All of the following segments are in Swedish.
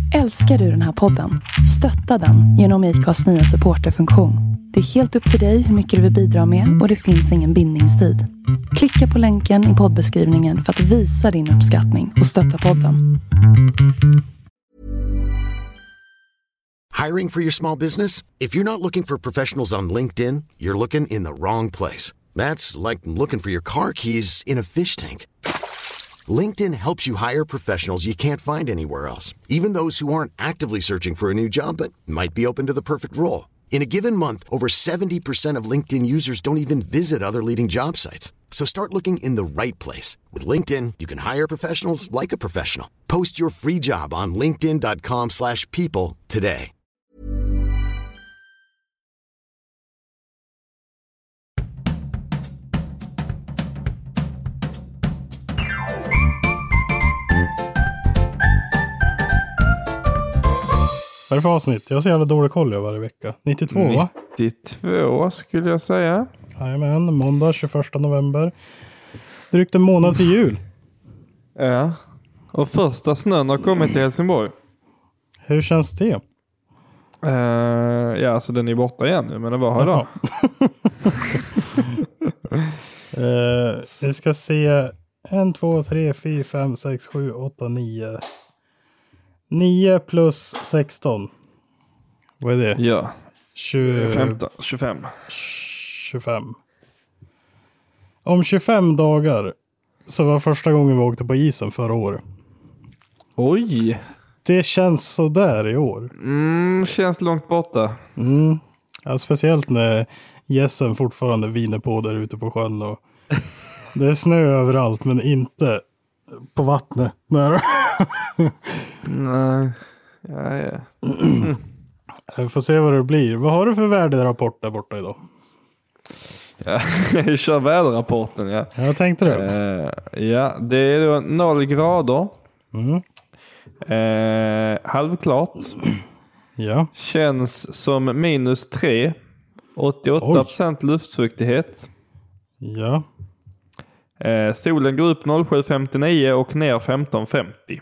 Älskar du den här podden? Stötta den genom IKAs nya supporterfunktion. Det är helt upp till dig hur mycket du vill bidra med och det finns ingen bindningstid. Klicka på länken i poddbeskrivningen för att visa din uppskattning och stötta podden. Hiring for your small business? If you're not looking for professionals on LinkedIn, you're looking in the wrong place. That's like looking for your car keys in a fish tank. LinkedIn helps you hire professionals you can't find anywhere else, even those who aren't actively searching for a new job but might be open to the perfect role. In a given month, over 70% of LinkedIn users don't even visit other leading job sites. So start looking in the right place. With LinkedIn, you can hire professionals like a professional. Post your free job on linkedin.com/people today. Vad är det för avsnitt? Jag har så jävla dålig koll varje vecka. 92 va? 92 skulle jag säga. Jajamän, måndag 21 november. Drygt en månad till jul. Ja. Och första snön har kommit till Helsingborg. Hur känns det? Ja, alltså den är borta igen nu, men det var här idag. Vi ska se 1, 2, 3, 4, 5, 6, 7, 8, 9. 9 plus 16. Vad är det? Ja. 25. 25. Om 25 dagar så var första gången vi åkte på isen förra året. Oj. Det känns så där i år. Känns långt borta. Ja, speciellt när gässen fortfarande viner på där ute på sjön. Och det är snö överallt men inte på vattnet. Nej. Ja. Vi får se vad det blir. Vad har du för väderrapport där borta idag? Ja, jag kör väderrapporten, ja. Jag tänkte det. Ja, det är då 0 grader. Halvklart. Ja. Känns som -3. 88% luftfuktighet. Ja. Solen går upp 07.59 och ner 15.50.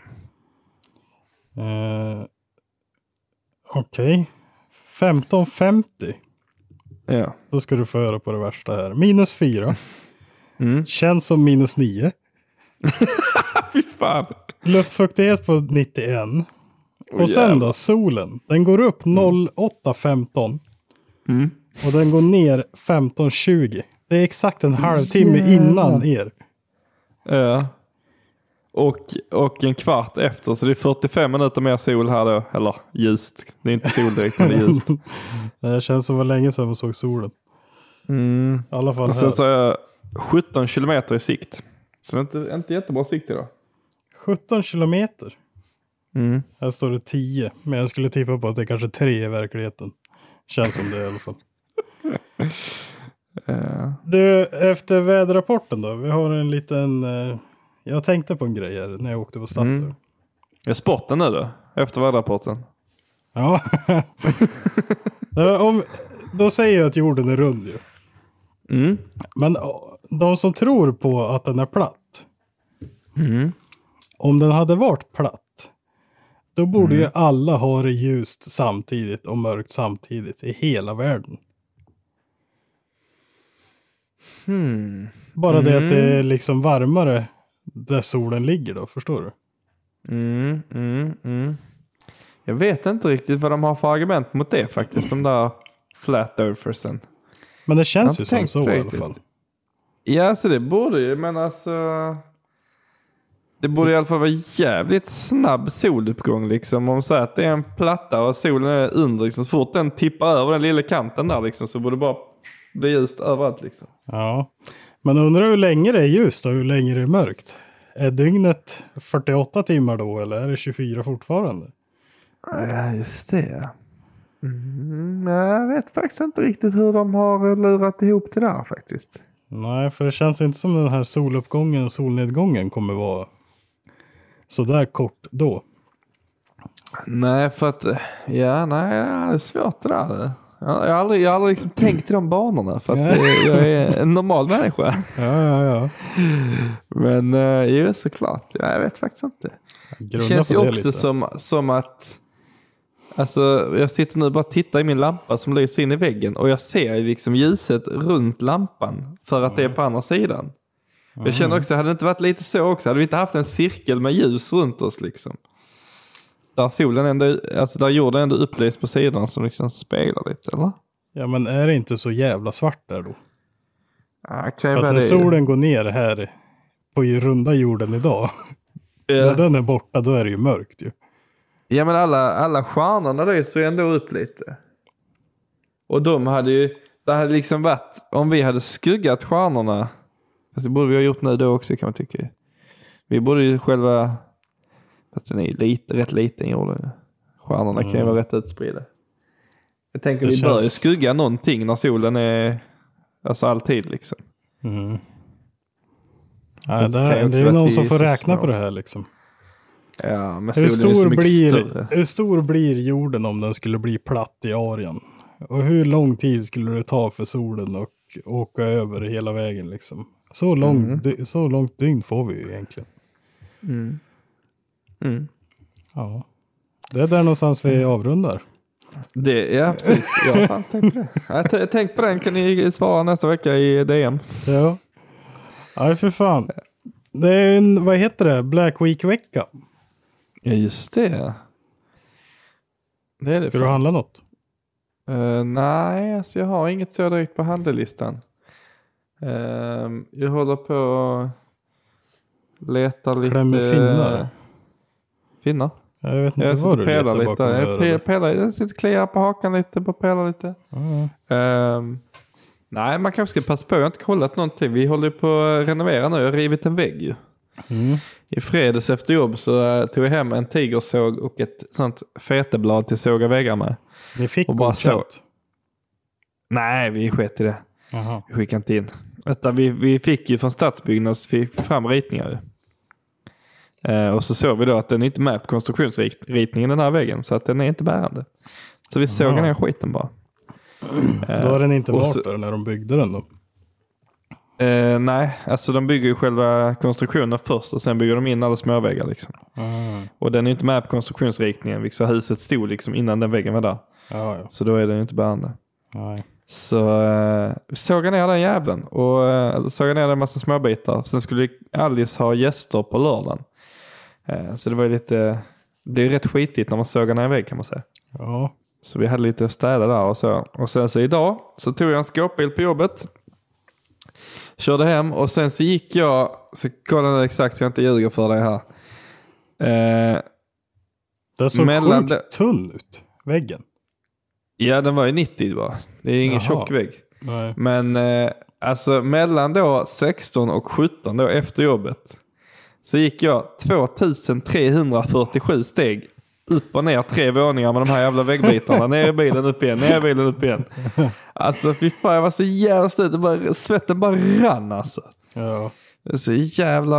Okej. 15.50. Ja. Då ska du få höra på det värsta här. -4. Känns som -9. Fy fan. Luftfuktighet på 91. Och sen då, solen. Den går upp 08.15. Och den går ner 15.20. Det är exakt en halvtimme innan er. Ja. Och en kvart efter. Så det är 45 minuter mer sol här då. Eller ljust. Det är inte sol direkt, men det är ljust. Det känns som var länge sedan vi såg solen. I alla fall och sen här. så är jag 17 kilometer i sikt. Så det är inte jättebra sikt idag. 17 kilometer? Här står det 10. Men jag skulle tippa på att det är kanske 3 i verkligheten. Känns som det i alla fall. Du, efter väderrapporten då. Vi har en liten... jag tänkte på en grej här när jag åkte på Statoil. Jag spottar nu då. Efter väderrapporten. Ja. Då säger jag att jorden är rund ju. Men de som tror på att den är platt. Om den hade varit platt. Då borde ju alla ha det ljust samtidigt och mörkt samtidigt i hela världen. Bara det att det är liksom varmare där solen ligger då, förstår du? Jag vet inte riktigt vad de har för argument mot det faktiskt, de där flat earthersen. Men det känns ju som så i alla fall. Ja, så det borde ju, men alltså... Det borde i alla fall vara jävligt snabb soluppgång liksom. Om så att det är en platta och solen är under liksom. Så fort den tippar över den lilla kanten där liksom, så borde det bara bli ljust överallt liksom. Ja, men undrar hur länge det är ljust och hur länge det är mörkt. Är dygnet 48 timmar då eller är det 24 fortfarande? Ja, just det. Jag vet faktiskt inte riktigt hur de har lurat ihop det där faktiskt. Nej, för det känns inte som den här soluppgången och solnedgången kommer vara så där kort då. Nej, för att det är svårt det där. Jag har aldrig liksom tänkt i de banorna för att jag är en normal människa. Ja. Men ju såklart. Ja, jag vet faktiskt inte. Det känns ju också som att alltså, jag sitter nu och bara tittar i min lampa som lyser in i väggen och jag ser liksom ljuset runt lampan för att det är på andra sidan. Jag känner också, hade det inte varit lite så också, hade vi inte haft en cirkel med ljus runt oss liksom. Där solen ändå, alltså där jorden ändå upplyst på sidan som liksom speglar lite, eller? Ja, men är det inte så jävla svart där då? Ja, för att när solen går ner här på runda jorden idag, när den är borta, då är det ju mörkt ju. Ja, men alla stjärnorna där så ändå upp lite. Och de hade ju, det hade liksom varit, om vi hade skuggat stjärnorna, alltså det borde vi ha gjort nu då också kan man tycka. Vi borde ju själva, fast den är rätt liten jorden. Stjärnorna kan ju vara rätt utspridda. Jag tänker vi bör ju skugga någonting när solen är, alltså alltid liksom. Ja, det är någon som får räkna på det här liksom. Ja, men hur stor blir jorden om den skulle bli platt i Arian? Och hur lång tid skulle det ta för solen att åka över hela vägen liksom? Så långt dygn får vi ju egentligen. Ja. Det är där någonstans vi avrundar. Ja, precis. Jag har tänkt på det. Jag tänkt på den, kan ni svara nästa vecka i DM. Ja. Nej, för fan. Det är en, vad heter det? Black Week-vecka. Ja, just det. Det är det. Ska du handla något? Nej, alltså jag har inget så direkt på handelslistan. Jag håller på att leta lite... Klämmer finnar? Finnar? Jag vet inte vad du letar bakom jag sitter och kliar på hakan lite, på pelar lite. Nej, man kanske ska passa på. Jag har inte kollat någonting. Vi håller på att renovera nu. Jag har rivit en vägg ju. I fredags efter jobb så tog jag hem en tigersåg och ett sånt feteblad till såga väggar med. Ni fick och bara så. Nej, vi sket i det. Vi skickade inte in. Vi fick ju från Stadsbyggnads fram ritningar. Och så såg vi då att den är inte med på konstruktionsritningen den här väggen. Så att den är inte bärande. Så vi såg ner skiten bara. Då har den inte varit där när de byggde den då? Nej, alltså de bygger ju själva konstruktionen först och sen bygger de in alla småväggar liksom. Och den är inte med på konstruktionsritningen, vilket huset stod liksom innan den väggen var där. Ja. Så då är den inte bärande. Nej. Så såg jag ner den jävlen och såg jag ner en massa småbitar. Sen skulle Alice ha gäster på lördagen. Så det var ju lite, det är rätt skitigt när man sågar ner en vägg kan man säga. Ja. Så vi hade lite städa där och så. Och sen så idag så tog jag en skåpbil på jobbet. Körde hem och sen så gick jag, så kolla exakt så jag inte ljuger för dig här. Det såg sjukt tunn ut, väggen. Ja, den var ju 90 bara. Det är ingen tjock vägg. Nej. Men alltså mellan då 16 och 17 då efter jobbet så gick jag 2347 steg upp och ner 3 våningar med de här jävla väggbitarna. Ner i bilen, upp igen. Alltså fy fan, jag var så jävla slut. Svetten bara rann alltså. Ja. Det är så jävla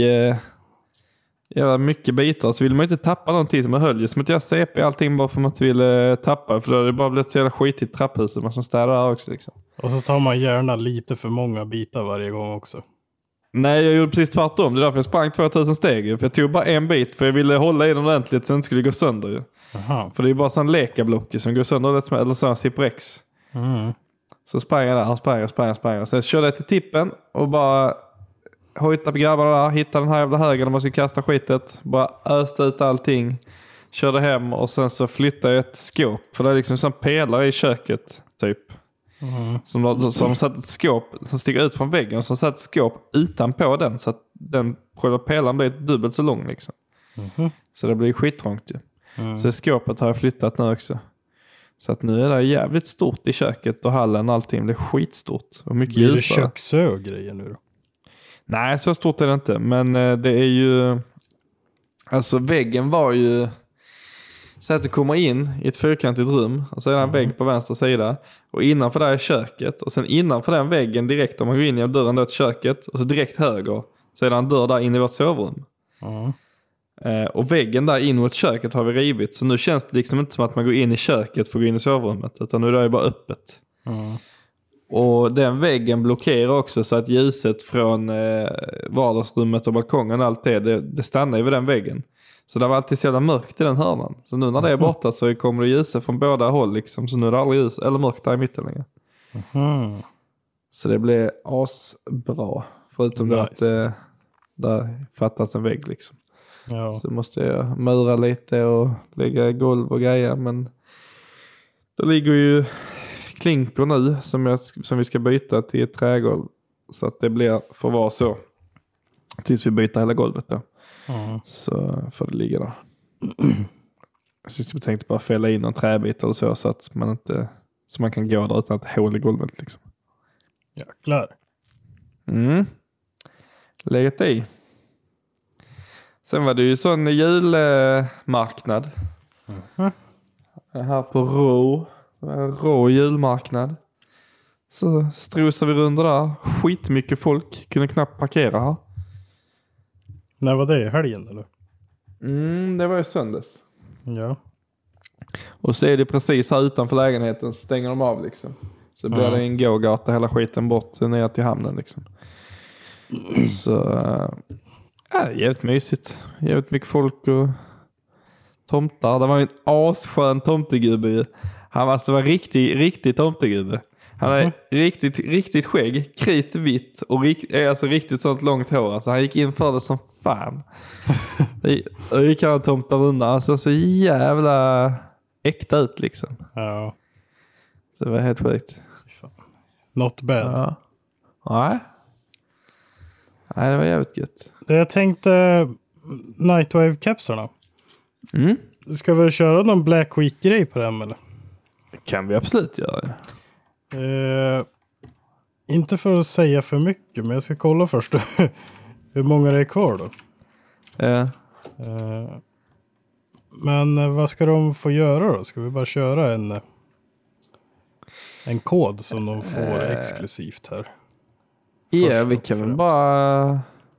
mycket bitar. Så vill man inte tappa någonting som man höljer. Som att jag CP allting bara för att man inte vill tappa. För då har det bara blivit så jävla skitigt trapphuset. Man som städar där också liksom. Och så tar man gärna lite för många bitar varje gång också. Nej, jag gjorde precis tvärtom. Det är därför jag sprang 2000 steg. För jag tog bara en bit. För jag ville hålla i den ordentligt så den inte skulle gå sönder ju. För det är bara sån lekablock som går sönder. Eller sån Ciprex. Så sprang jag där. Sprang. Sen körde jag till tippen. Och bara hojtade på grabbarna där. Hittade den här jävla högen. Man skulle kasta skitet. Bara öste ut allting. Körde hem. Och sen så flyttade jag ett skåp. För det är liksom sån pelare i köket. Typ. Som satt ett skåp som sticker ut från väggen. Som satt ett skåp utanpå den. Så att den själva pelaren blir dubbelt så lång liksom. Så det blir skittrångt ju. Så skåpet har jag flyttat nu också. Så att nu är det jävligt stort i köket och hallen. Allting blir skitstort. Och mycket ljusare. Blir det köksö-grejer nu då? Nej, så stort är det inte. Men det är ju... Alltså väggen var ju... Så att du kommer in i ett fyrkantigt rum. Och så är det en vägg på vänster sida. Och innanför där är köket. Och sen innanför den väggen direkt om man går in genom dörren då till köket. Och så direkt höger. Så är det en dör där in i vårt sovrum. Och väggen där in mot köket har vi rivit. Så nu känns det liksom inte som att man går in i köket för att gå in i sovrummet. Utan nu är det bara öppet. Och den väggen blockerar också så att ljuset från vardagsrummet och balkongen och allt det stannar ju vid den väggen. Så det var alltid så jävla mörkt i den hörnan. Så nu när det är borta så kommer det ljuset från båda håll liksom. Så nu är det aldrig ljus eller mörkt där i mitten längre. Så det blir asbra. Förutom det att där fattas en vägg liksom. Ja. Så måste jag mura lite och lägga golv och grejer. Men det ligger ju klinker nu som vi ska byta till ett trägolv. Så att det får vara så. Tills vi byter hela golvet då. Så får det ligga där. Jag tänkte bara fälla in en träbit eller så att man inte, så man kan gå där utan att hål i golvet liksom. Jäklar. Läget i. Sen var det ju sån julmarknad. Här på Rå julmarknad. Så strosade vi runt där. Skitmycket folk. Kunde knappt parkera här. När var det? Helgen eller? Det var ju söndags. Ja. Och så är det precis här utanför lägenheten så stänger de av liksom. Så blir det en gågata hela skiten bort ner till hamnen liksom. Så det är jävligt mysigt. Jävligt mycket folk och tomtar. Det var en asskön tomtegubbe. Han var riktig tomtegubbe. Han hade riktigt skägg, kritvitt och alltså riktigt sånt långt hår. Alltså han gick in för det som fan. Och gick han tomtar undan. Alltså så jävla äkta ut liksom. Ja. Så det var helt sjukt. Not bad. Ja. Nej, det var jävligt gött. Jag tänkte Nightwave-kapsarna. Ska vi köra någon Black Week-grej på dem eller? Det kan vi absolut göra. Inte för att säga för mycket, men jag ska kolla först hur många det är kvar då. Men vad ska de få göra då? Ska vi bara köra en kod som de får exklusivt här? Ja, vi kan väl bara...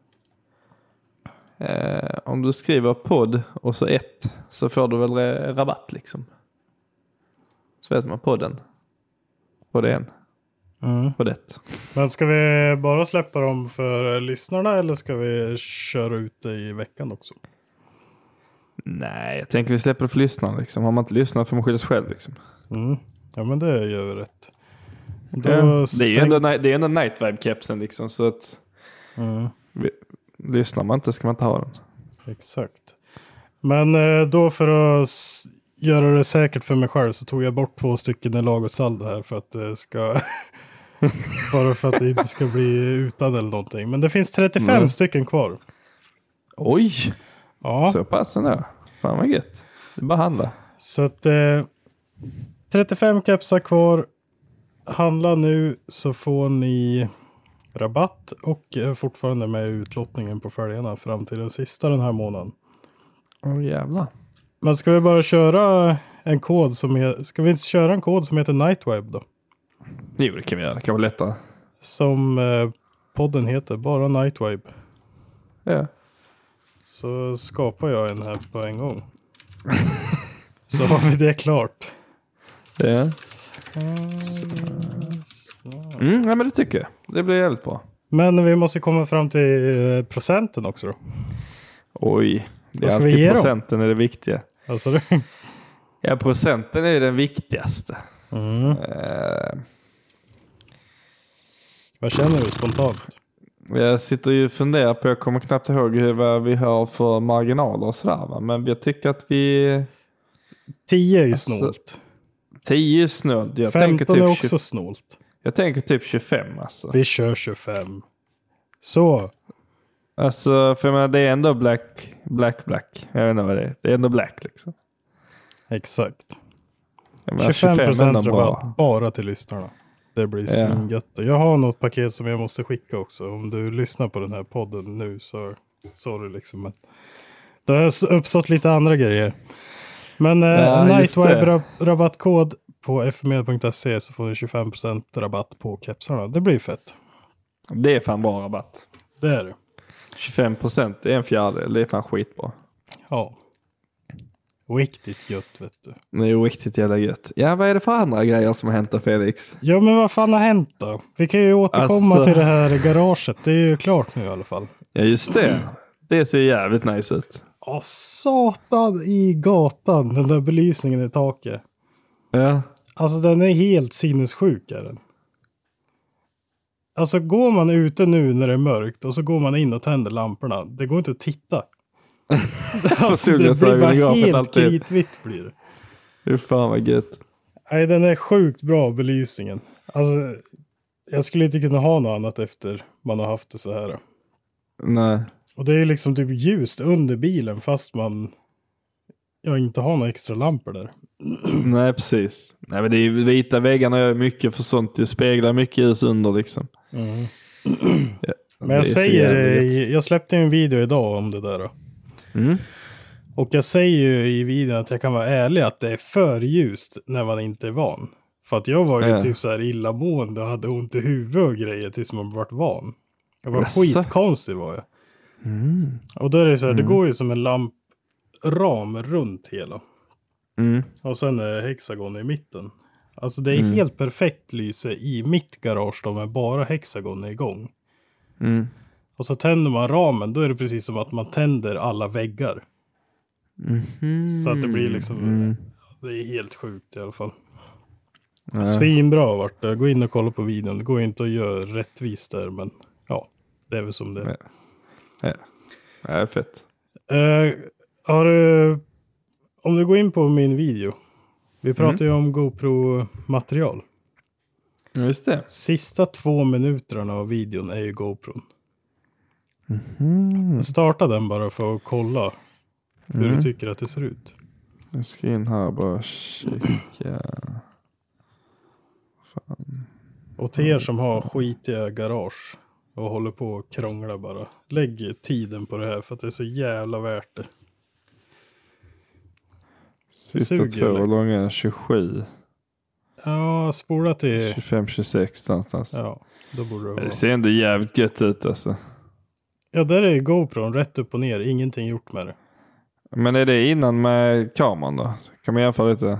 om du skriver podd och så 1 så får du väl rabatt liksom. Så vet man podden. På det en. På det. Men ska vi bara släppa dem för lyssnarna eller ska vi köra ut det i veckan också? Nej, jag tänker vi släpper det för lyssnarna liksom. Har man inte lyssnat får man skydda sig själv liksom. Ja, men det gör vi rätt. Det är ju ändå Nightwave-kepsen liksom, så att lyssnar man inte ska man inte ha den. Exakt. Men då för att göra det säkert för mig själv så tog jag bort 2 stycken i Lagossaldo här för att det ska bara för att det inte ska bli utan eller någonting. Men det finns 35 stycken kvar. Oj! Ja. Så pass ändå. Fan vad gött. Det är bara handla. Så att 35 kepsar kvar. Handla nu så får ni rabatt och fortfarande med utlottningen på följarna fram till den sista den här månaden. Jävlar. Men ska vi bara köra en kod ska vi inte köra en kod som heter Nightwave då? Jo, det kan vi göra. Det kan vara lättare. Som podden heter, bara Nightwave. Ja. Så skapar jag en här på en gång. Så har vi det klart. Ja. Ja, men det tycker jag. Det blir jävligt bra. Men vi måste komma fram till procenten också då. Oj, det är alltid procenten är det viktiga. Alltså ja, procenten är den viktigaste. Vad känner du spontant? Jag sitter ju och funderar på, jag kommer knappt ihåg vad vi har för marginaler och sådär, va? Men jag tycker att vi... 10 är ju snålt. 10 är snålt. 15 typ är också snålt. Jag tänker typ 25 alltså. Vi kör 25. Så. Alltså, för jag menar, det är ändå black. Jag vet inte vad det är. Det är ändå black liksom. Exakt. 25% rabatt bara till lyssnarna. Det blir svingött. Jag har något paket som jag måste skicka också. Om du lyssnar på den här podden nu så sorry liksom. Men det har uppstått lite andra grejer. Men Nightwave rabattkod på fmed.se så får ni 25% rabatt på kepsarna. Det blir fett. Det är fan bra rabatt. Det är det. 25% är en fjärdedel. Det är fan skitbra. Ja. Riktigt gött, vet du. Det är riktigt jävla gött. Ja, vad är det för andra grejer som har hänt då, Felix? Ja, men vad fan har hänt då? Vi kan ju återkomma till det här garaget. Det är ju klart nu i alla fall. Ja, just det. Det ser jävligt nice ut. Ja, satan i gatan. Den där belysningen i taket. Ja. Alltså den är helt sinnessjuk, är den. Alltså går man ute nu när det är mörkt och så går man in och tänder lamporna. Det går inte att titta. Alltså, det blir bara helt kritvitt blir det. Hur fan vad gött. Nej, den är sjukt bra, belysningen. Alltså, jag skulle inte kunna ha något annat efter man har haft det så här. Nej. Och det är liksom typ ljust under bilen fast man inte har några extra lampor där. Nej, precis. Nej, men det är vita väggarna gör mycket för sånt. Det speglar mycket ljus under liksom. Mm. Ja, men jag släppte en video idag om det där då. Mm. Och jag säger ju i videon att jag kan vara ärlig att det är för ljust när man inte är van. För att jag var ju typ så här illamående och hade ont i huvudet och grejer tills man vart van. Jag var skitkonstig var jag. Mm. Och då är det så här, det går ju som en lampram runt hela. Mm. Och sen är hexagon i mitten. Alltså det är helt perfekt lyse i mitt garage då med bara hexagon är igång. Mm. Och så tänder man ramen, då är det precis som att man tänder alla väggar. Mm. Så att det blir liksom, det är helt sjukt i alla fall. Svinbra vart det. Gå in och kolla på videon. Det går inte att göra rättvist där, men ja, det är väl som det är. Ja, det är fett. Har du, om du går in på min video. Vi pratar ju om GoPro-material. Just det. Sista 2 minuterna av videon är ju GoPro. Jag startar den bara för att kolla hur du tycker att det ser ut. Jag ska in här och bara kika. Fan. Och till er som har skitiga garage och håller på och krångla bara. Lägg tiden på det här för att det är så jävla värt det. Sista 2 långa 27. Ja, spola till 25-26 någonstans. Ja, då borde det vara. Det ser ändå jävligt gött ut alltså. Ja, där är GoPron rätt upp och ner. Ingenting gjort med det. Men är det innan med kameran då? Kan man jämföra lite?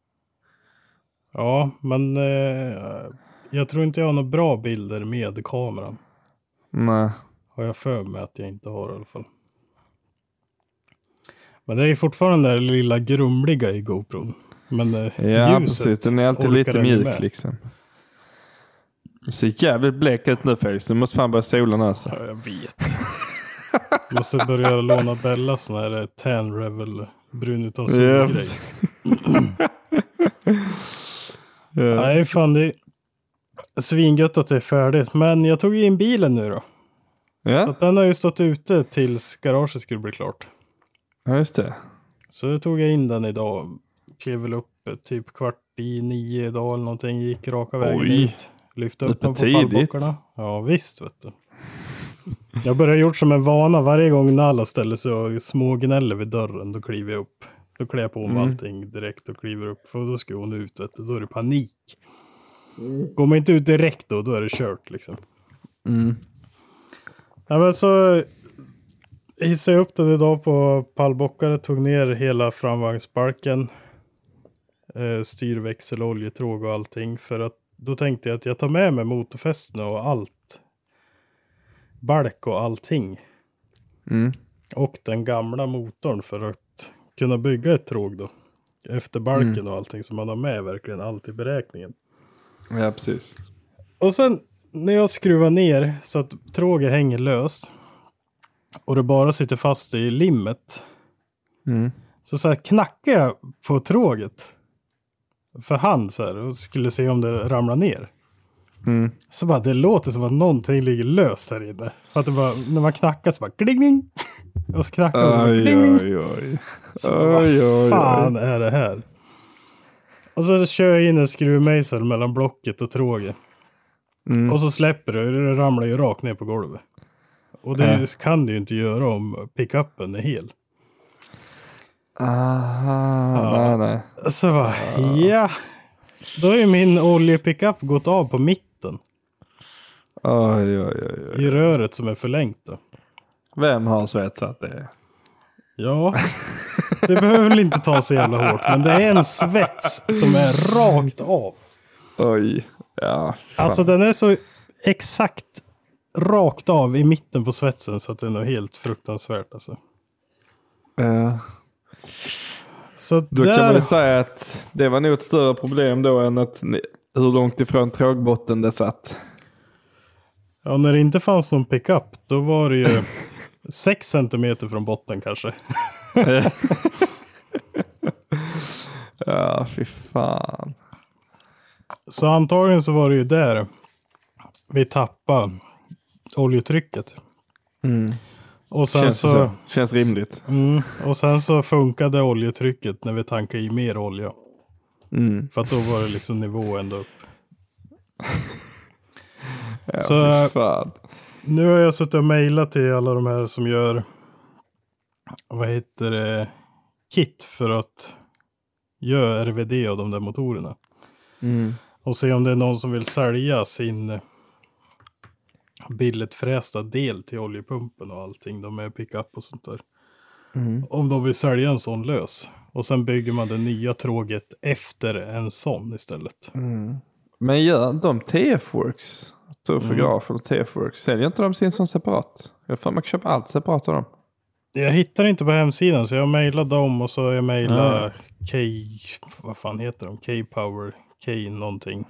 Ja, men jag tror inte jag har några bra bilder med kameran. Nej. Har jag för mig att jag inte har i alla fall. Men det är fortfarande det lilla grumliga i GoPron. Men ja, precis. Den är alltid lite mjuk liksom. Du ser jävligt blek ut nu, Felix. Du måste fan börja sola nu alltså. Ja, jag vet. Måste börja låna Bella sån här tan revel brun utan sol-grej. Nej, fan det är svingött att det är färdigt. Men jag tog in bilen nu då. Ja. Så att den har ju stått ute tills garaget skulle bli klart. Ja, just det. Så då tog jag in den idag. Klev väl upp typ 8:45 idag eller någonting. Gick raka vägen ut. Lyfte upp den på pallbockarna. Ja, visst vet du. Jag börjar gjort som en vana. Varje gång Nalla ställer sig och smågnäller vid dörren, då kliver jag upp. Då klär jag på mig allting direkt och kliver upp. För då ska hon ut, vet du. Då är det panik. Går man inte ut direkt då är det kört liksom. Ja, men så hissade jag upp den idag på pallbockare. Tog ner hela framvagnsbalken. Styrväxel, oljetråg och allting. För att då tänkte jag att jag tar med mig motorfästena och allt. Balk och allting. Och den gamla motorn för att kunna bygga ett tråg då. Efter balken och allting. Så man har med verkligen allt i beräkningen. Ja, precis. Och sen när jag skruvar ner så att tråget hänger löst. Och det bara sitter fast i limmet. Så här knackar jag på tråget. För hand så här. Och skulle se om det ramlar ner. Så bara det låter som att någonting ligger löst här inne. För att det bara, när man knackar så bara kling. Och så knackar man så bara kling. Så vad fan är det här? Och så kör jag in en skruvmejsel mellan blocket och tråget. Och så släpper det och det ramlar ju rakt ner på golvet. Och det kan du ju inte göra om pickuppen är hel. Nej. Så bara, ja. Då är min oljepickup gått av på mitten. Oj. I röret som är förlängt då. Vem har svetsat det? Ja, det behöver väl inte ta så jävla hårt. Men det är en svets som är rakt av. Oj, ja. Fan. Alltså den är så exakt rakt av i mitten på svetsen så att den är helt fruktansvärt alltså. Så Då kan man ju säga att det var nog ett större problem då än att hur långt ifrån trågbotten det satt. Ja, när det inte fanns någon pickup då var det ju 6 centimeter från botten kanske. Ja, fy fan. Så antagligen så var det ju där vi tappade oljetrycket. Och sen Känns rimligt. Och sen så funkade oljetrycket när vi tankade i mer olja. För att då var det liksom nivå ända upp. Ja, så fan. Nu har jag suttit och mejlat till alla de här som gör kit för att göra RVD av de där motorerna. Och se om det är någon som vill sälja sin billigt frästa del till oljepumpen och allting. De är pickup och sånt där. Om de vill sälja en sån lös. Och sen bygger man det nya tråget efter en sån istället. Men gör de TF-Works, Turfograf eller TF-Works, säljer inte de sin som separat? Jag får man köpa allt separat av dem. Jag hittar inte på hemsidan så jag mejlar dem och så jag mejlar K, vad fan heter de? K-Power, K någonting.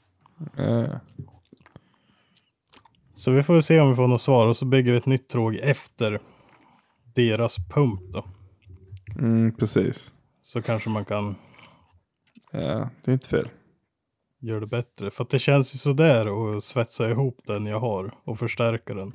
Så vi får se om vi får något svar och så bygger vi ett nytt tråg efter deras pump då. Precis. Så kanske man kan Ja, det är inte fel. Göra det bättre. För att det känns ju sådär och svetsa ihop den jag har och förstärka den.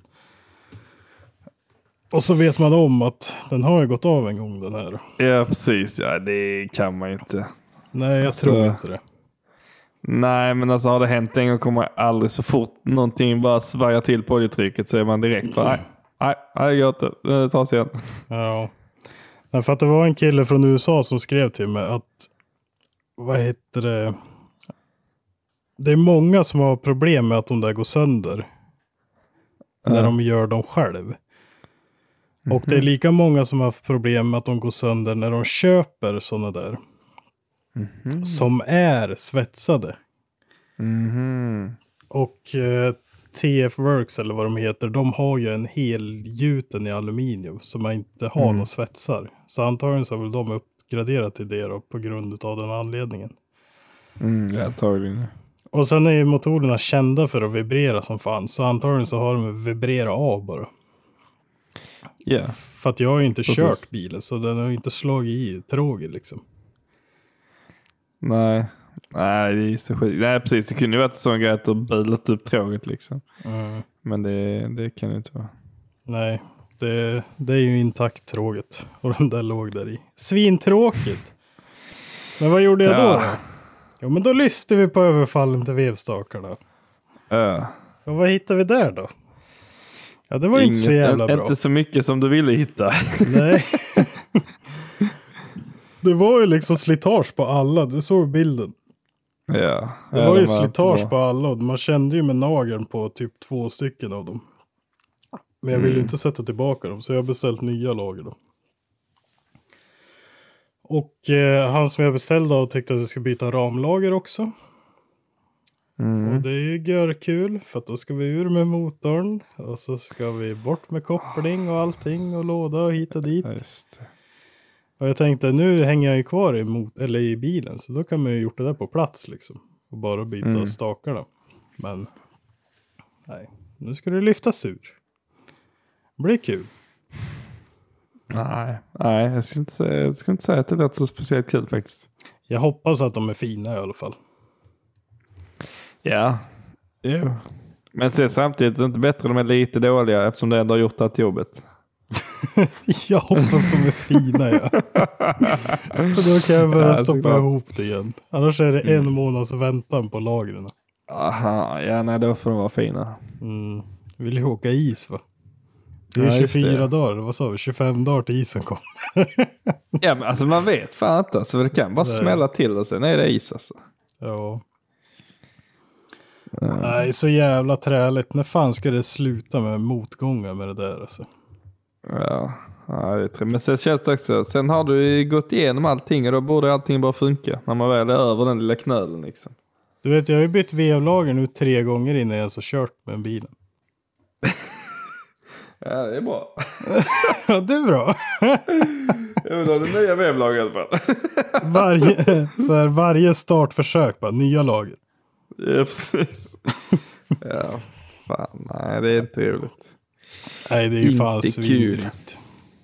Och så vet man om att den har ju gått av en gång den här. Ja, precis. Ja, det kan man ju inte. Nej, jag tror inte det. Nej, men alltså har det hänt en gång kommer aldrig så fort någonting bara svajar till på oljetrycket så är man direkt på nej, det går inte. Det tar sig igen. Ja. Nej, för att det var en kille från USA som skrev till mig att det är många som har problem med att de där går sönder när de gör dem själv. Och det är lika många som har haft problem med att de går sönder när de köper sådana där. Som är svetsade. Och TF-Works eller vad de heter, de har ju en helgjuten i aluminium som man inte har någon svetsar. Så antagligen så har väl de uppgraderat till det då, på grund av den anledningen. Ja, antagligen. Och sen är ju motorerna kända för att vibrera som fan. Så antagligen så har de vibrerat av bara. Ja. Yeah. För att jag har ju inte kört bilen så den har ju inte slagit i tråget liksom. Nej, det är så skit. Nej, precis. Det kunde ju varit sån grej att du bilat upp tråget liksom. Men det kan ju inte vara. Nej, det är ju intakt tråget. Och den där låg där i. Svintråkigt. Men vad gjorde jag då? Jo, men då lyste vi på överfallen till vevstakarna. Och vad hittade vi där då? Ja, det var inte så jävla bra. Inte så mycket som du ville hitta. Nej. Det var ju liksom slitage på alla. Du såg bilden. Ja. Det var ju slitage på alla. Och man kände ju med nageln på typ 2 stycken av dem. Men jag ville ju inte sätta tillbaka dem. Så jag har beställt nya lager då. Och han som jag beställde av tyckte att jag skulle byta ramlager också. Och det är ju görkul. För att då ska vi ur med motorn. Och så ska vi bort med koppling och allting. Och låda och hit och dit. Just det. Och jag tänkte, nu hänger jag ju kvar i bilen. Så då kan man ju gjort det där på plats liksom. Och bara byta stakarna. Men nej, nu ska det lyftas ur. Det blir kul. Nej, jag ska inte säga att det låter så speciellt kul faktiskt. Jag hoppas att de är fina i alla fall. Ja, jo. Men samtidigt är det inte bättre de är lite dåliga eftersom det ändå har gjort det här jobbet. Jag hoppas de är fina, ja. Då kan jag börja stoppa ihop det igen. Annars är det 1 månads väntan på lagren. Aha, ja nej då får de vara fina. Vill ju åka is va? Det är 24 dagar, vad sa vi? 25 dagar till isen kom. Ja men alltså man vet fan inte. Alltså, det kan bara smälla till och sen är det is alltså. Ja. Nej, så jävla träligt. När fan ska det sluta med motgångar med det där alltså? Ja, Ja, det tror jag. Men sen känns det också, sen har du ju gått igenom allting och då borde allting bara funka när man väl är över den lilla knölen liksom. Du vet, jag har ju bytt vevlager nu 3 gånger innan jag så kört med bilen. Ja, det är bra. Ja, det är bra. Jag vill ha det nya vevlager i alla fall. Varje startförsök, bara nya lager. Ja, precis. Ja, fan, nej, det är inte roligt. Nej, det är ju fan svindrygt.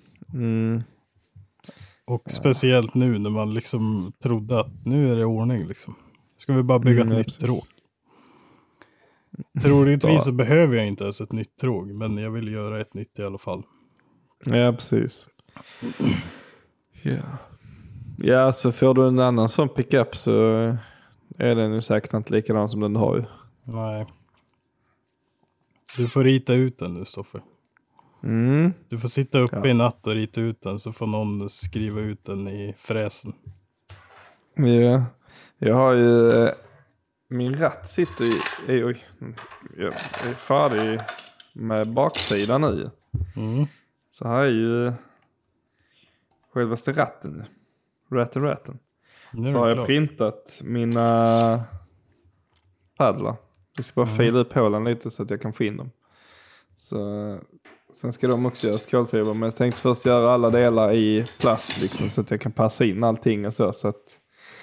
Och speciellt nu när man liksom trodde att nu är det ordning liksom. Ska vi bara bygga ett nytt tråg. Troligtvis så behöver jag inte ens ett nytt tråg, men jag vill göra ett nytt i alla fall. Ja, precis. Ja, så får du en annan sån pickup så är den ju säkert inte likadan som den du har ju. Nej. Du får rita ut den nu, Stoffe. Du får sitta uppe i natt och rita ut den, så får någon skriva ut den i fräsen. Ja, jag har ju min ratt sitter i oj, jag är färdig med baksidan nu. Så har jag ju självaste ratten. Ratten. Så har jag printat mina paddlar. Jag ska bara fila upp hålen lite så att jag kan få in dem. Så sen ska de också göra skalfiber. Men jag tänkte först göra alla delar i plast liksom, så att jag kan passa in allting och så att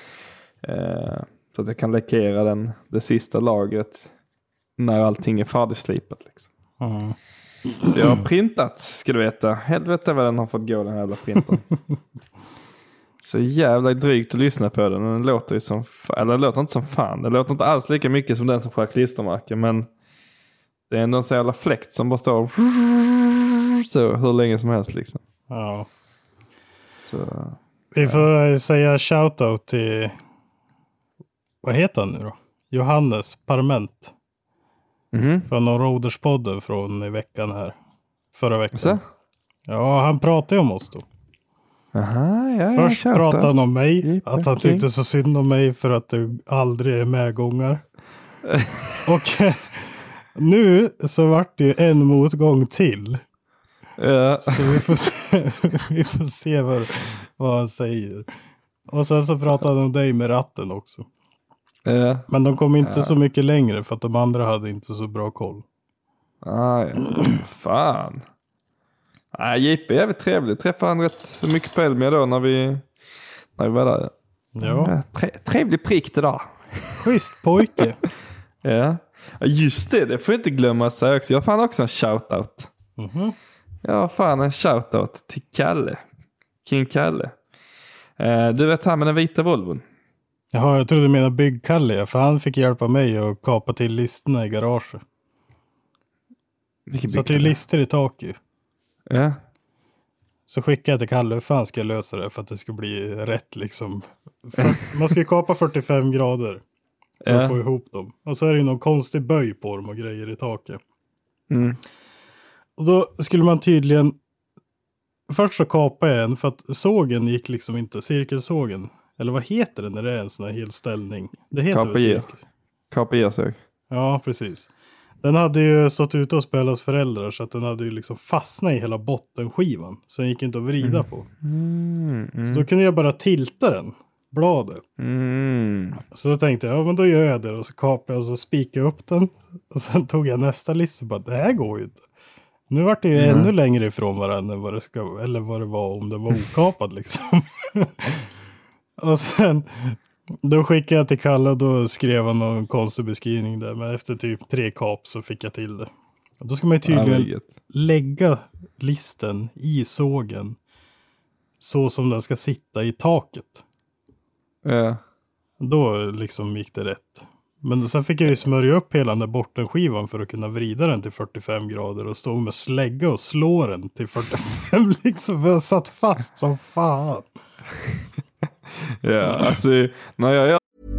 jag kan lackera det sista lagret när allting är färdigslipat liksom. Så jag har printat, ska du veta. Helvete vad den har fått gå, den här jävla printen. Så jävla drygt att lyssna på den. Den låter ju som eller den låter inte som fan. Den låter inte alls lika mycket som den som skär klistermärken, men det är ändå en så jävla fläkt som bara står så hur länge som helst liksom. Ja. Så, vi får säga shoutout till, vad heter han nu då? Johannes Parment. Från Roderspodden från i veckan här. Förra veckan. Så? Ja, han pratade om oss då. Aha, först pratade han om mig. Att han tyckte så synd om mig för att det aldrig är medgångar. Och nu så vart det ju en motgång till. Så vi får se vad han säger. Och sen så pratade han om dig med ratten också. Men de kom inte så mycket längre för att de andra hade inte så bra koll. Fan. JP är jävligt trevlig. Träffade han rätt mycket på Elmia då när vi var där. Ja. Trevlig prick det där. Schysst pojke. Ja. Just det får jag inte glömma sig också. Jag fann också en shoutout. Ja, fan en shoutout till Kalle. King Kalle. Du vet han med den vita Volvon. Jaha, jag trodde du menade Byggkalle. För han fick hjälpa mig att kapa till listerna i garaget. Så till lister i taket. Ja. Så skickade jag till Kalle. Hur fan ska jag lösa det för att det ska bli rätt liksom. Man ska ju kapa 45 grader. För att få ihop dem. Och så är det någon konstig böj på dem och grejer i taket. Och då skulle man tydligen. Först så kapade jag en för att sågen gick liksom inte. Cirkelsågen. Eller vad heter det när det är en sån här hel ställning? Det heter väl cirkel. KPI-såg. Ja, precis. Den hade ju stått ute hos Bellas föräldrar så att den hade ju liksom fastnat i hela bottenskivan. Så den gick inte att vrida på. Så då kunde jag bara tilta den, bladet. Så då tänkte jag, ja men då gör jag det. Och så kapade jag och så spikade upp den. Och sen tog jag nästa list och bara, det här går ju inte. Nu vart det ju ännu längre ifrån varandra än vad det ska, eller vad det var om det var okapad liksom. Och sen då skickade jag till Kalle och då skrev han någon konstig beskrivning där. Men efter typ 3 kap så fick jag till det. Och då ska man ju tydligen lägga listen i sågen så som den ska sitta i taket. Då liksom gick det rätt. Men sen fick jag ju smörja upp hela den där bottenskivan för att kunna vrida den till 45 grader och stå med slägga och slå den till 45 liksom. För jag satt fast som fan. Ja, alltså när jag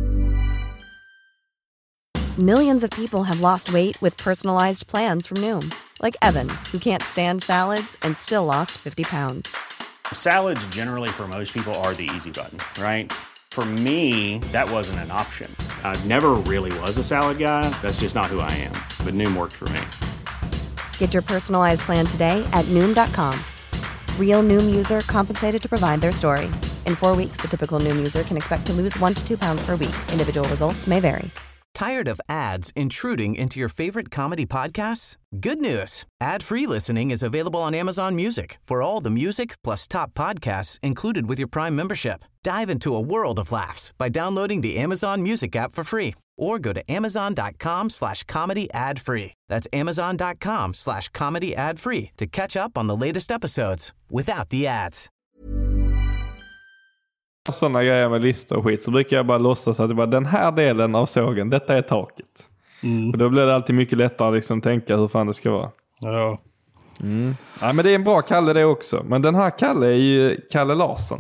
Millions of people have lost weight with personalized plans from Noom. Like Evan, who can't stand salads and still lost 50 pounds. Salads generally for most people are the easy button, right? For me, that wasn't an option. I never really was a salad guy. That's just not who I am. But Noom worked for me. Get your personalized plan today at Noom.com. Real Noom user compensated to provide their story. In 4 weeks, the typical Noom user can expect to lose 1 to 2 pounds per week. Individual results may vary. Tired of ads intruding into your favorite comedy podcasts? Good news. Ad-free listening is available on Amazon Music for all the music plus top podcasts included with your Prime membership. Dive into a world of laughs by downloading the Amazon Music app for free or go to amazon.com/comedy ad-free. That's amazon.com/comedy ad-free to catch up on the latest episodes without the ads. Sådana grejer med listor och skit så brukar jag bara låtsas att det var den här delen av sågen, detta är taket. Och då blir det alltid mycket lättare att liksom tänka hur fan det ska vara. Ja. Ja, men det är en bra Kalle det också. Men den här Kalle är ju Kalle Larsson.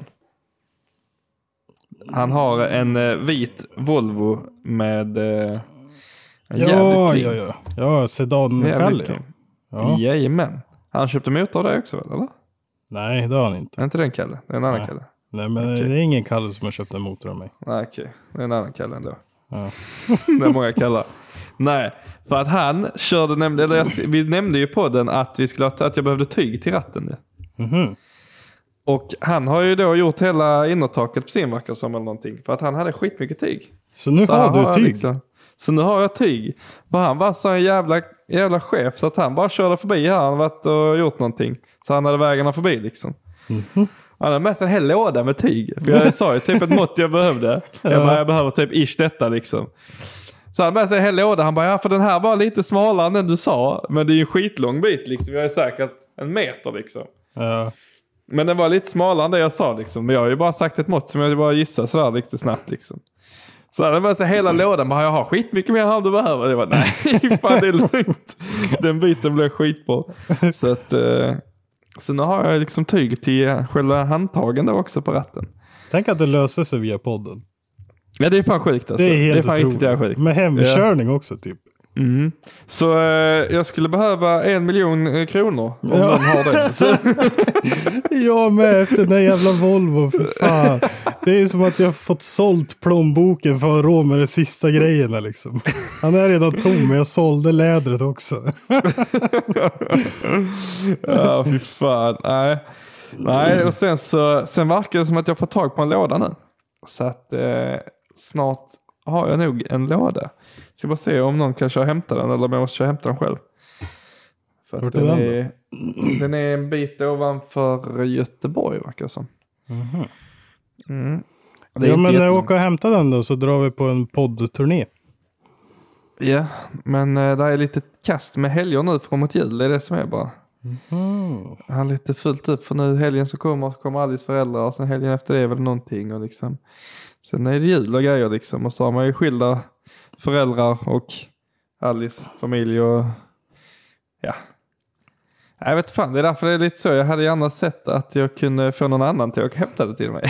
Han har en vit Volvo med en jävligt clean. Ja, sedan-Kalle. Ja. Jajamän. Han köpte motor där också, eller? Nej, det har han inte. Är inte den Kalle? Det är en annan Kalle. Nej, men det är ingen Kalle som har köpt en motor av mig. Nej, okej. Det är en annan Kalle ändå. Ja. Det är många Kallar. Nej, för att han körde nämligen, eller vi nämnde ju på den att vi skulle att jag behövde tyg till ratten. Och han har ju då gjort hela innertaket på sin verkar som eller någonting. För att han hade skitmycket tyg. Så nu har du tyg? Liksom, så nu har jag tyg. För han var så en jävla chef så att han bara körde förbi här. Han har varit och gjort någonting. Så han hade vägarna förbi liksom. Han hade med sig en hel låda med tyg. För jag sa ju typ ett mått jag behövde. Jag behöver typ ish detta liksom. Så han med sig en hel låda. Han bara, ja för den här var lite smalare än den du sa. Men det är ju en skitlång bit liksom. Jag är säkert 1 meter liksom. Ja. Men den var lite smalare än det jag sa liksom. Men jag har ju bara sagt ett mått som jag bara gissar sådär lite snabbt liksom. Så han hade med sig hela lådan. Bara, jag har skitmycket mer här om du behöver. Jag bara, nej fan det är lugnt. Den biten blev skitbra. Så att... Så nu har jag liksom tyg till själva handtagen där också på ratten. Tänk att det löser sig via podden. Ja, det är fan sjukt alltså. Det är helt otroligt. Med hemkörning också typ. Så jag skulle behöva 1 miljon kronor om någon har det. Så. Jag med efter den där jävla Volvo, för fan. Det är som att jag fått sålt plånboken för att ha råd med de sista grejerna liksom. Han är redan tom, men jag sålde lädret också. Ja, fy fan. Nej, och sen verkar det som att jag får tag på en låda nu. Så att snart har jag nog en låda. Ska bara se om någon kan köra och hämta den eller om jag måste köra och hämta den själv. För att den är en bit ovanför Göteborg verkar det som. Ja, men när jag åker och hämtar den då så drar vi på en poddturné. Ja, men det är lite kast med helger nu framåt jul. Det är det som är bara. Han har lite fullt upp för nu helgen så kommer Alice föräldrar och sen helgen efter det är väl någonting och liksom. Sen är det jul och grejer liksom och så har man ju skilda föräldrar och Alice familj och ja. Jag vet fan, det är därför det är lite så. Jag hade gärna sett att jag kunde få någon annan till att hämta det till mig.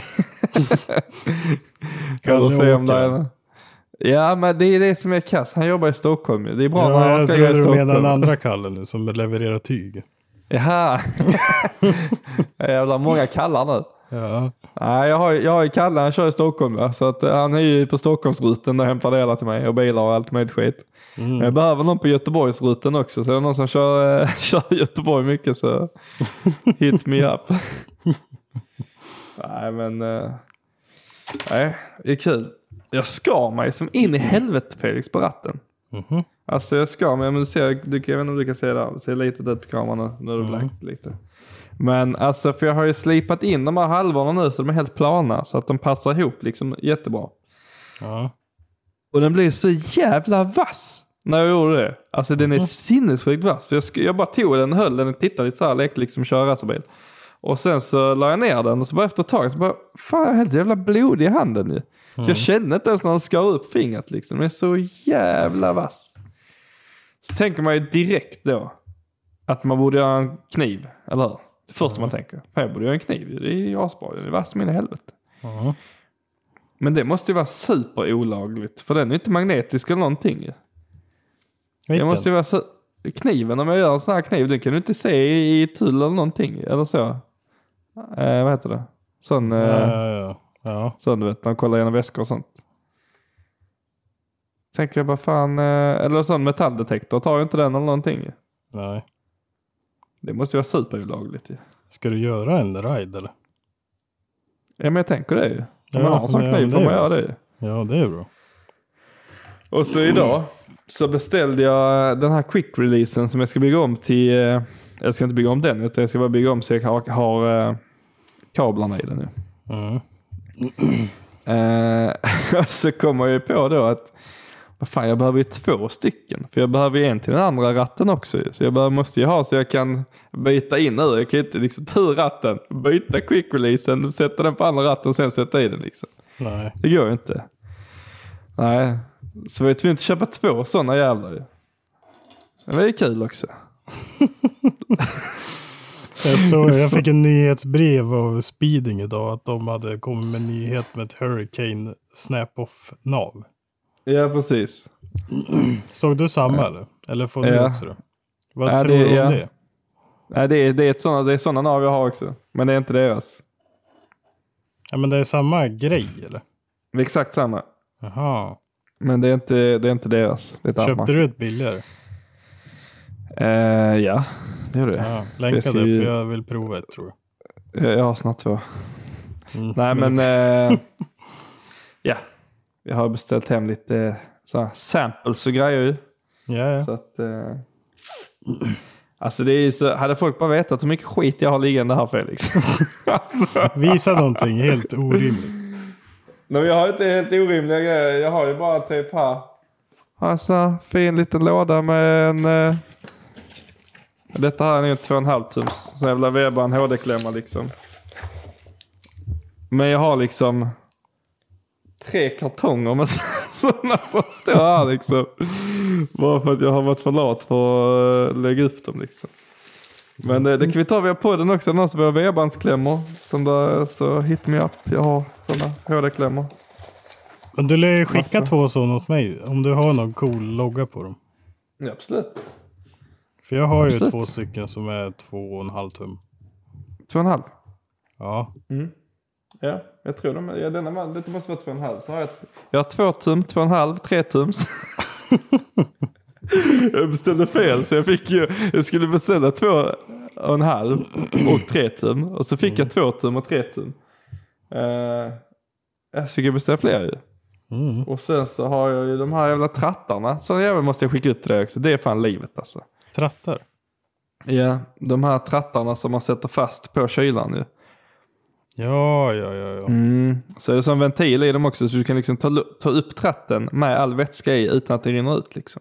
Kan du se om det är... Ja, men det är det som är kass. Han jobbar i Stockholm. Det är bra när han ska göra i Stockholm. Jag tror du menar den andra Kalle nu som levererar tyg. Jaha. Jävlar många kallar nu. Ja. Nej, jag har ju Kalle, han kör i Stockholm. Ja, så att han är ju på Stockholmsruten och hämtar delar till mig och bilar och allt möjligt skit. Men jag behöver någon på Göteborgsruten också. Så är det någon som kör Göteborg mycket så hit me up. Nej, men nej, det är kul. Jag skar mig som in i helvete Felix på ratten. Alltså jag skar mig, men du ser, jag vet inte om du kan se det. Det ser lite ut på kameran nu har du lagt lite. Men alltså för jag har ju slipat in de här halvorna nu så de är helt plana så att de passar ihop liksom jättebra. Ja. Och den blev så jävla vass när jag gjorde det. Alltså den är sinnessjukt vass. För jag bara tog den, höll den och tittade lite så här, lekte liksom köra racerbil. Och sen så la jag ner den och så bara efter ett tag så bara, fan jag är helt jävla blodig i handen ju. Så jag kände inte ens när den skar upp fingret liksom. Den är så jävla vass. Så tänker man ju direkt då att man borde göra en kniv, eller hur? Det första man tänker. Jag borde göra en kniv, det är ju asbra. Det är vass min i helvete. Men det måste ju vara super olagligt. För den är inte magnetisk eller någonting ju. Det måste ju vara så... Kniven, om jag gör en sån här kniv, den kan du inte se i tull eller någonting. Eller så. Vad heter det? Sån... Ja. Sån du vet, när man kollar igenom väskor och sånt. Tänker jag bara fan... eller sån metalldetektor, tar ju inte den eller någonting. Nej. Det måste ju vara superolagligt ju. Ska du göra en ride eller? Ja, men jag tänker det ju. Om Ja, man har en sån kniv får man göra det ju. Ja, det är bra. Och så idag så beställde jag den här quick-releasen som jag ska bygga om till... Jag ska inte bygga om den, utan jag ska bara bygga om så jag har kablarna i den nu. Så kommer jag på då att vad fan, jag behöver ju 2 stycken. För jag behöver ju en till den andra ratten också. Så jag måste ju ha så jag kan byta in ur. Jag kan inte liksom ta ur ratten, byta quick-releasen, sätta den på andra ratten och sen sätta i den liksom. Nej. Det går ju inte. Nej. Så vi tvungen att köpa 2 sådana jävlar ju. Det var ju kul också. Jag fick en nyhetsbrev av Speeding idag att de hade kommit med en nyhet med ett Hurricane Snap-off nav. Ja, precis. Såg du samma eller? Eller får du också då? Vad tror du om det? Nej, det är sådana nav jag har också. Men det är inte deras. Ja, men det är samma grej eller? Det är exakt samma. Jaha. Men det är inte deras. Det är köpte du ett billigare? Ja, det gjorde jag. Ja, länka det för jag vill prova ett tror jag. Jag har snart 2. Nej, men ja. Jag har beställt hem lite sådana samples och grejer ju. Ja. Så att alltså det är så, hade folk bara vetat hur mycket skit jag har liggande här, Felix. Alltså. Visa någonting helt orimligt. Nej, jag har inte helt orimliga grejer. Jag har ju bara typ här. Alltså, fin liten låda med en... Detta här är en 2,5 tums. Så jävla bara en HD-klämma liksom. Men jag har liksom 3 kartonger med sådana som står här liksom. Bara för att jag har varit för lat för att lägga upp dem liksom. Men det kan vi ta via podden också. Någon som vill ha V-bandsklämmor. Som där, så hit me up. Jag har sådana HD-klämmor. Men du lär skicka 2 sådana åt mig. Om du har någon cool logga på dem. Ja, absolut. För jag har ju 2 stycken som är 2,5 tum. 2,5? Ja. Mm. Ja, jag tror det måste vara 2,5. Så har jag har 2 tum, 2,5, 3 tums. Jag beställde fel så jag skulle beställa 2,5 och 3 tum. Och så fick jag 2 tum och 3 tum. Jag fick beställa fler ju. Och sen så har jag ju de här jävla trattarna. Så jävla måste jag skicka upp till det också. Det är fan livet alltså. Trattar? Ja, de här trattarna som man sätter fast på kylan ju. Ja. Så är det som ventil i dem också. Så du kan liksom ta upp tratten med all vätska i utan att det rinner ut liksom.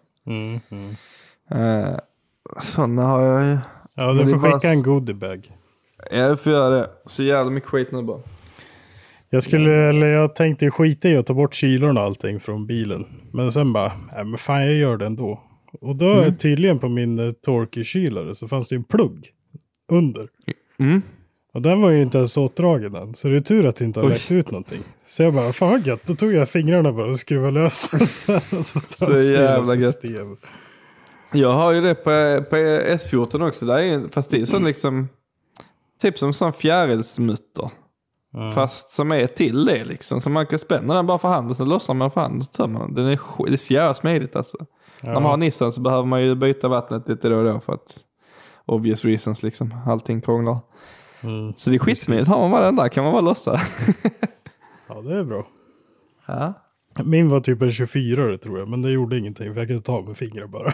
Sådana har jag ju. Ja, du får skicka en goodiebag. Ja, jag får göra det. Så jävla mycket skit nu bara. Jag tänkte skita i att ta bort kylorna och allting från bilen. Men sen bara, men fan jag gör det ändå. Och då tydligen på min Torque-kylare så fanns det en plugg under. Och den var ju inte ens åtdragen än. Så det är tur att det inte har läckt ut någonting. Så jag bara, fan vad gött. Då tog jag fingrarna bara och skruvade lös. Så jävla gött. Jag har ju det på S14 också. Där är, fast det är sån liksom typ som sån fjärilsmutter. Fast som är till det liksom. Så man kan spänna den bara för handen. Så lossar man för handen. Så tar man den. Det är så jävla smidigt alltså. När man har Nissan så behöver man ju byta vattnet lite då och då. För att obvious reasons liksom. Allting krånglar. Så det är skitsmidigt. Har man bara den där kan man bara lossa. Ja, det är bra. Ja. Min var typ en 24 tror jag. Men det gjorde ingenting för jag kunde ta med fingrar bara.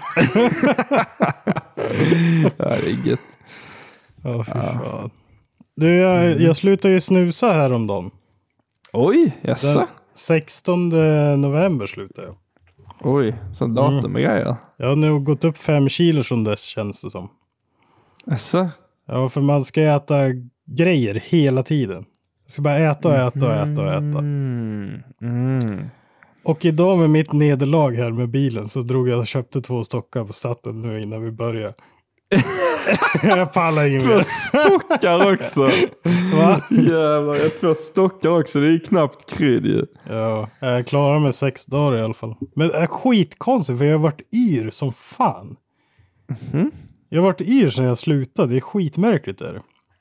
Ja, det är gött. Ja, fy fan. Du, jag slutade ju snusa här om dagen. Oj, jaså? Den 16 november slutade jag. Oj, sån datum med grejer. Jag har nu gått upp 5 kilo från dess känns det som. Jaså? Ja, för man ska äta grejer hela tiden. Jag ska bara äta. Och idag med mitt nederlag här med bilen så drog jag och köpte 2 stockar på staten nu innan vi började. Jag pallar ingen mer. 2 stockar också. Va? Jävlar, jag 2 stockar också. Det är ju knappt krydd ju. Ja, jag klarar mig 6 dagar i alla fall. Men det är skitkonstigt för jag har varit yr som fan. Jag har varit yr sedan jag slutade. Det är skitmärkligt där.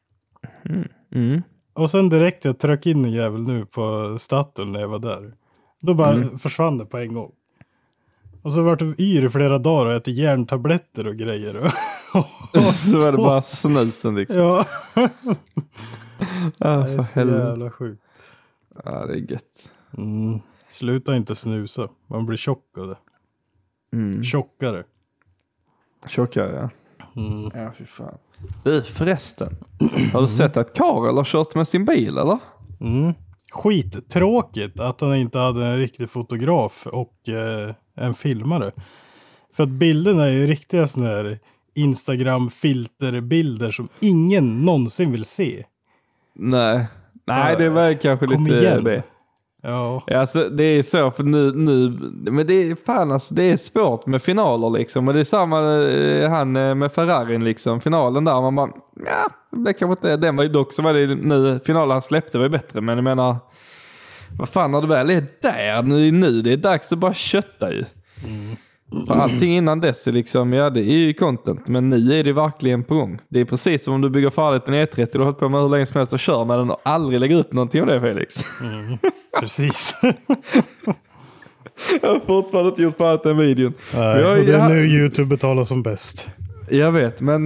Och sen direkt jag tryckte in en jävel nu på Statoil när jag var där. Då bara försvann det på en gång. Och så har jag varit yr i flera dagar och ätit järntabletter och grejer. Så var det bara snusen liksom. Ja. Det är så jävla sjukt. Ja, det är gött. Sluta inte snusa. Man blir tjock av det. Tjockare. Tjockare, ja. Ja, fy fan. Du, förresten. Har du sett att Karel har kört med sin bil, eller? Skittråkigt att han inte hade en riktig fotograf och en filmare. För att bilderna är ju riktiga såna här Instagram-filterbilder som ingen någonsin vill se. Nej, det var kanske lite det. Ja. Alltså, det är så för nu men det är fan alltså, det är svårt med finaler liksom, och det är samma han med Ferrarin liksom, finalen där man bara, ja, det kanske inte, den var ju dock så var det nu finalen han släppte var ju bättre, men jag menar vad fan när du väl är där nu det är dags att bara kötta ju. För allting innan dess är liksom, ja det är ju content, men nu är det verkligen på gång. Det är precis som om du bygger färdigt en E30 du har hållit på med hur länge som helst och kör med den och aldrig lägger upp någonting om det, Felix. Precis. Jag har fortfarande inte gjort färdigt den videon. Nej, och det är nu YouTube betalar som bäst. Jag vet, men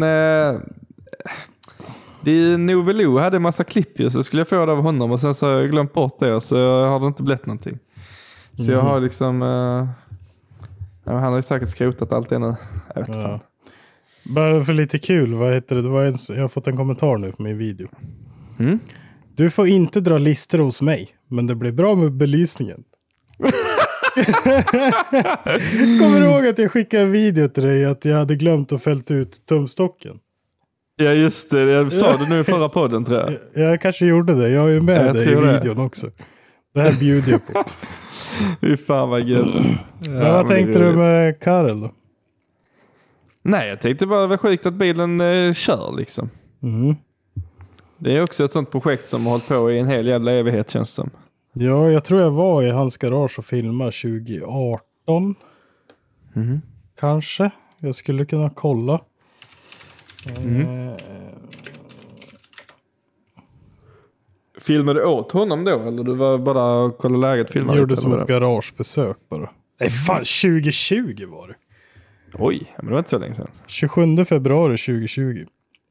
det är Novelo hade en massa klipp ju, så skulle jag få det av honom och sen så har jag glömt bort det och så har det inte blivit någonting. Så jag har liksom han har ju säkert skrotat allt det nu. Jag vet fan. Bara för lite kul, vad heter det? Jag har fått en kommentar nu på min video. Du får inte dra lister hos mig, men det blir bra med belysningen. Kommer du ihåg att jag skickade en video till dig att jag hade glömt att fällt ut tumstocken? Ja just det, jag sa det nu i förra podden tror jag. Jag kanske gjorde det, jag är ju med dig i videon också. Det här bjuder jag på. Fy fan vad gött. Ja, vad tänkte du med Karel då? Nej, jag tänkte bara det var sjukt att bilen kör liksom. Det är också ett sånt projekt som har hållit på i en hel jävla evighet känns som. Ja, jag tror jag var i hans garage och filmade 2018. Kanske. Jag skulle kunna kolla. Filmade du åt honom då? Eller du var bara och kollade läget? Jag gjorde som ett garagebesök bara. Nej fan, 2020 var det. Oj, men det var inte så länge sedan. 27 februari 2020.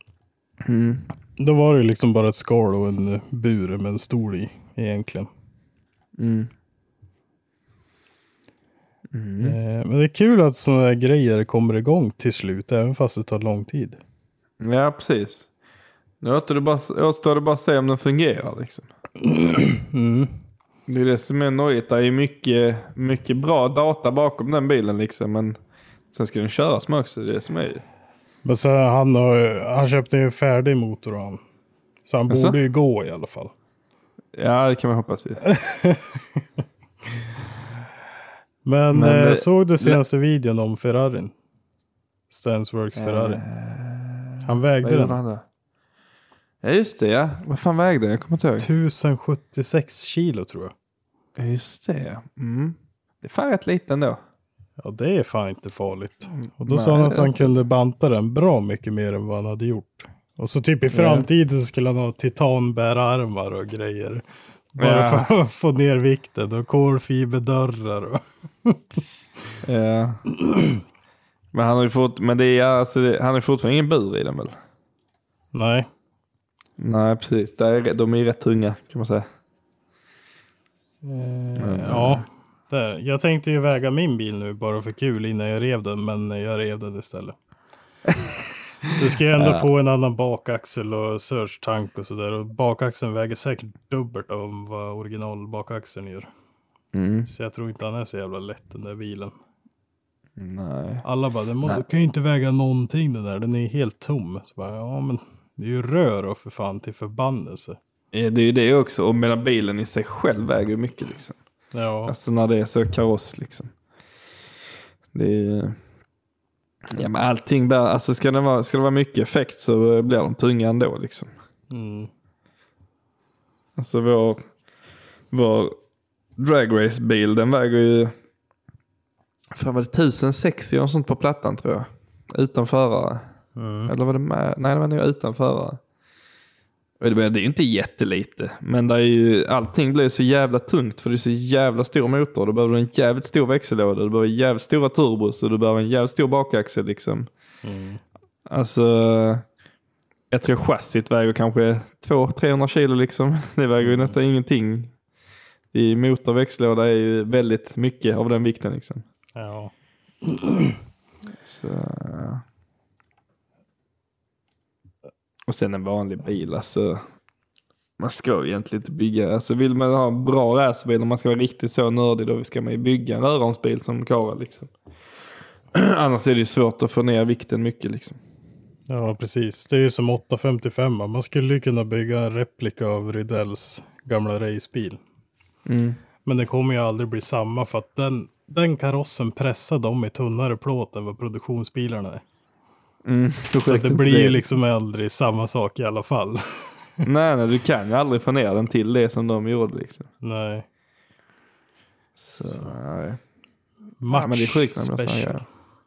Då var det liksom bara ett skal och en bur med en stol i egentligen. Men det är kul att sådana här grejer kommer igång till slut, även fast det tar lång tid. Ja, precis. Nu återstår det bara att se om den fungerar liksom. Det är det som är nöjt. Det är mycket bra data bakom den bilen liksom, men sen ska den köras med också, det är det som är. Men så han köpte ju en färdig motor han. Så han borde ju gå i alla fall. Ja, det kan man hoppas i. Men såg du senaste videon om Ferrarin? Stansworks Ferrari. Han vägde den. Ja just det, ja. Vad fan vägde den? Jag kommer inte ihåg. 1076 kilo tror jag. Ja just det. Det är fan rätt liten då. Ja, det är fan inte farligt. Och då sa han att han kunde banta den bra mycket mer än vad han hade gjort. Och så typ i framtiden skulle han ha titanbärarmar och grejer. Bara för att få ner vikten. Och kolfiberdörrar. Och ja. Men han har ju han har fortfarande ingen bur i den väl? Nej. Nej, precis. De är ju rätt tunga kan man säga. Ja. Där. Jag tänkte ju väga min bil nu bara för kul innan jag rev den, men jag rev den istället. Du ska ju ändå på en annan bakaxel och surge-tank och sådär. Och bakaxeln väger säkert dubbelt av vad original bakaxeln gör. Så jag tror inte han är så jävla lätt den där bilen. Nej. Alla bara, den kan ju inte väga någonting den där. Den är helt tom. Så bara, ja men det är ju rör och för fan till förbannelse. Det är ju det också. Och medan bilen i sig själv väger mycket liksom. Ja. Alltså när det är så kaross liksom. Det är... Ja men allting bara, alltså ska det vara mycket effekt så blir de tunga ändå liksom. Alltså vår dragrace-bil, den väger ju fan var det 1060 och sånt på plattan tror jag. Utan förare. Eller var det med? Nej, det var nog utan förare. Det är ju inte jättelite, men det är ju, allting blir så jävla tungt för det är så jävla stor motor. Du behöver en jävligt stor växellåda, du behöver jävligt stora turbos och du behöver en jävligt stor bakaxel liksom. Alltså, jag tror chassit väger kanske 200-300 kilo liksom. Det väger ju nästan ingenting. I motorväxellåda är ju väldigt mycket av den vikten liksom. Ja. Så. Och sen en vanlig bil, alltså. Man ska ju egentligen inte bygga. Alltså vill man ha en bra racerbil, om man ska vara riktigt så nördig, då ska man ju bygga en röromsbil som Kara liksom. Annars är det ju svårt att få ner vikten mycket liksom. Ja, precis. Det är ju som 855. Man skulle ju kunna bygga en replika av Rydells gamla racebil. Men det kommer ju aldrig bli samma, för att den karossen pressar dem i tunnare plåt än vad produktionsbilarna är. Så det blir ju liksom aldrig samma sak i alla fall. nej, du kan ju aldrig få ner den till det som de gjorde liksom. Nej. Så. Nej. Match ja, men det är sjukt special.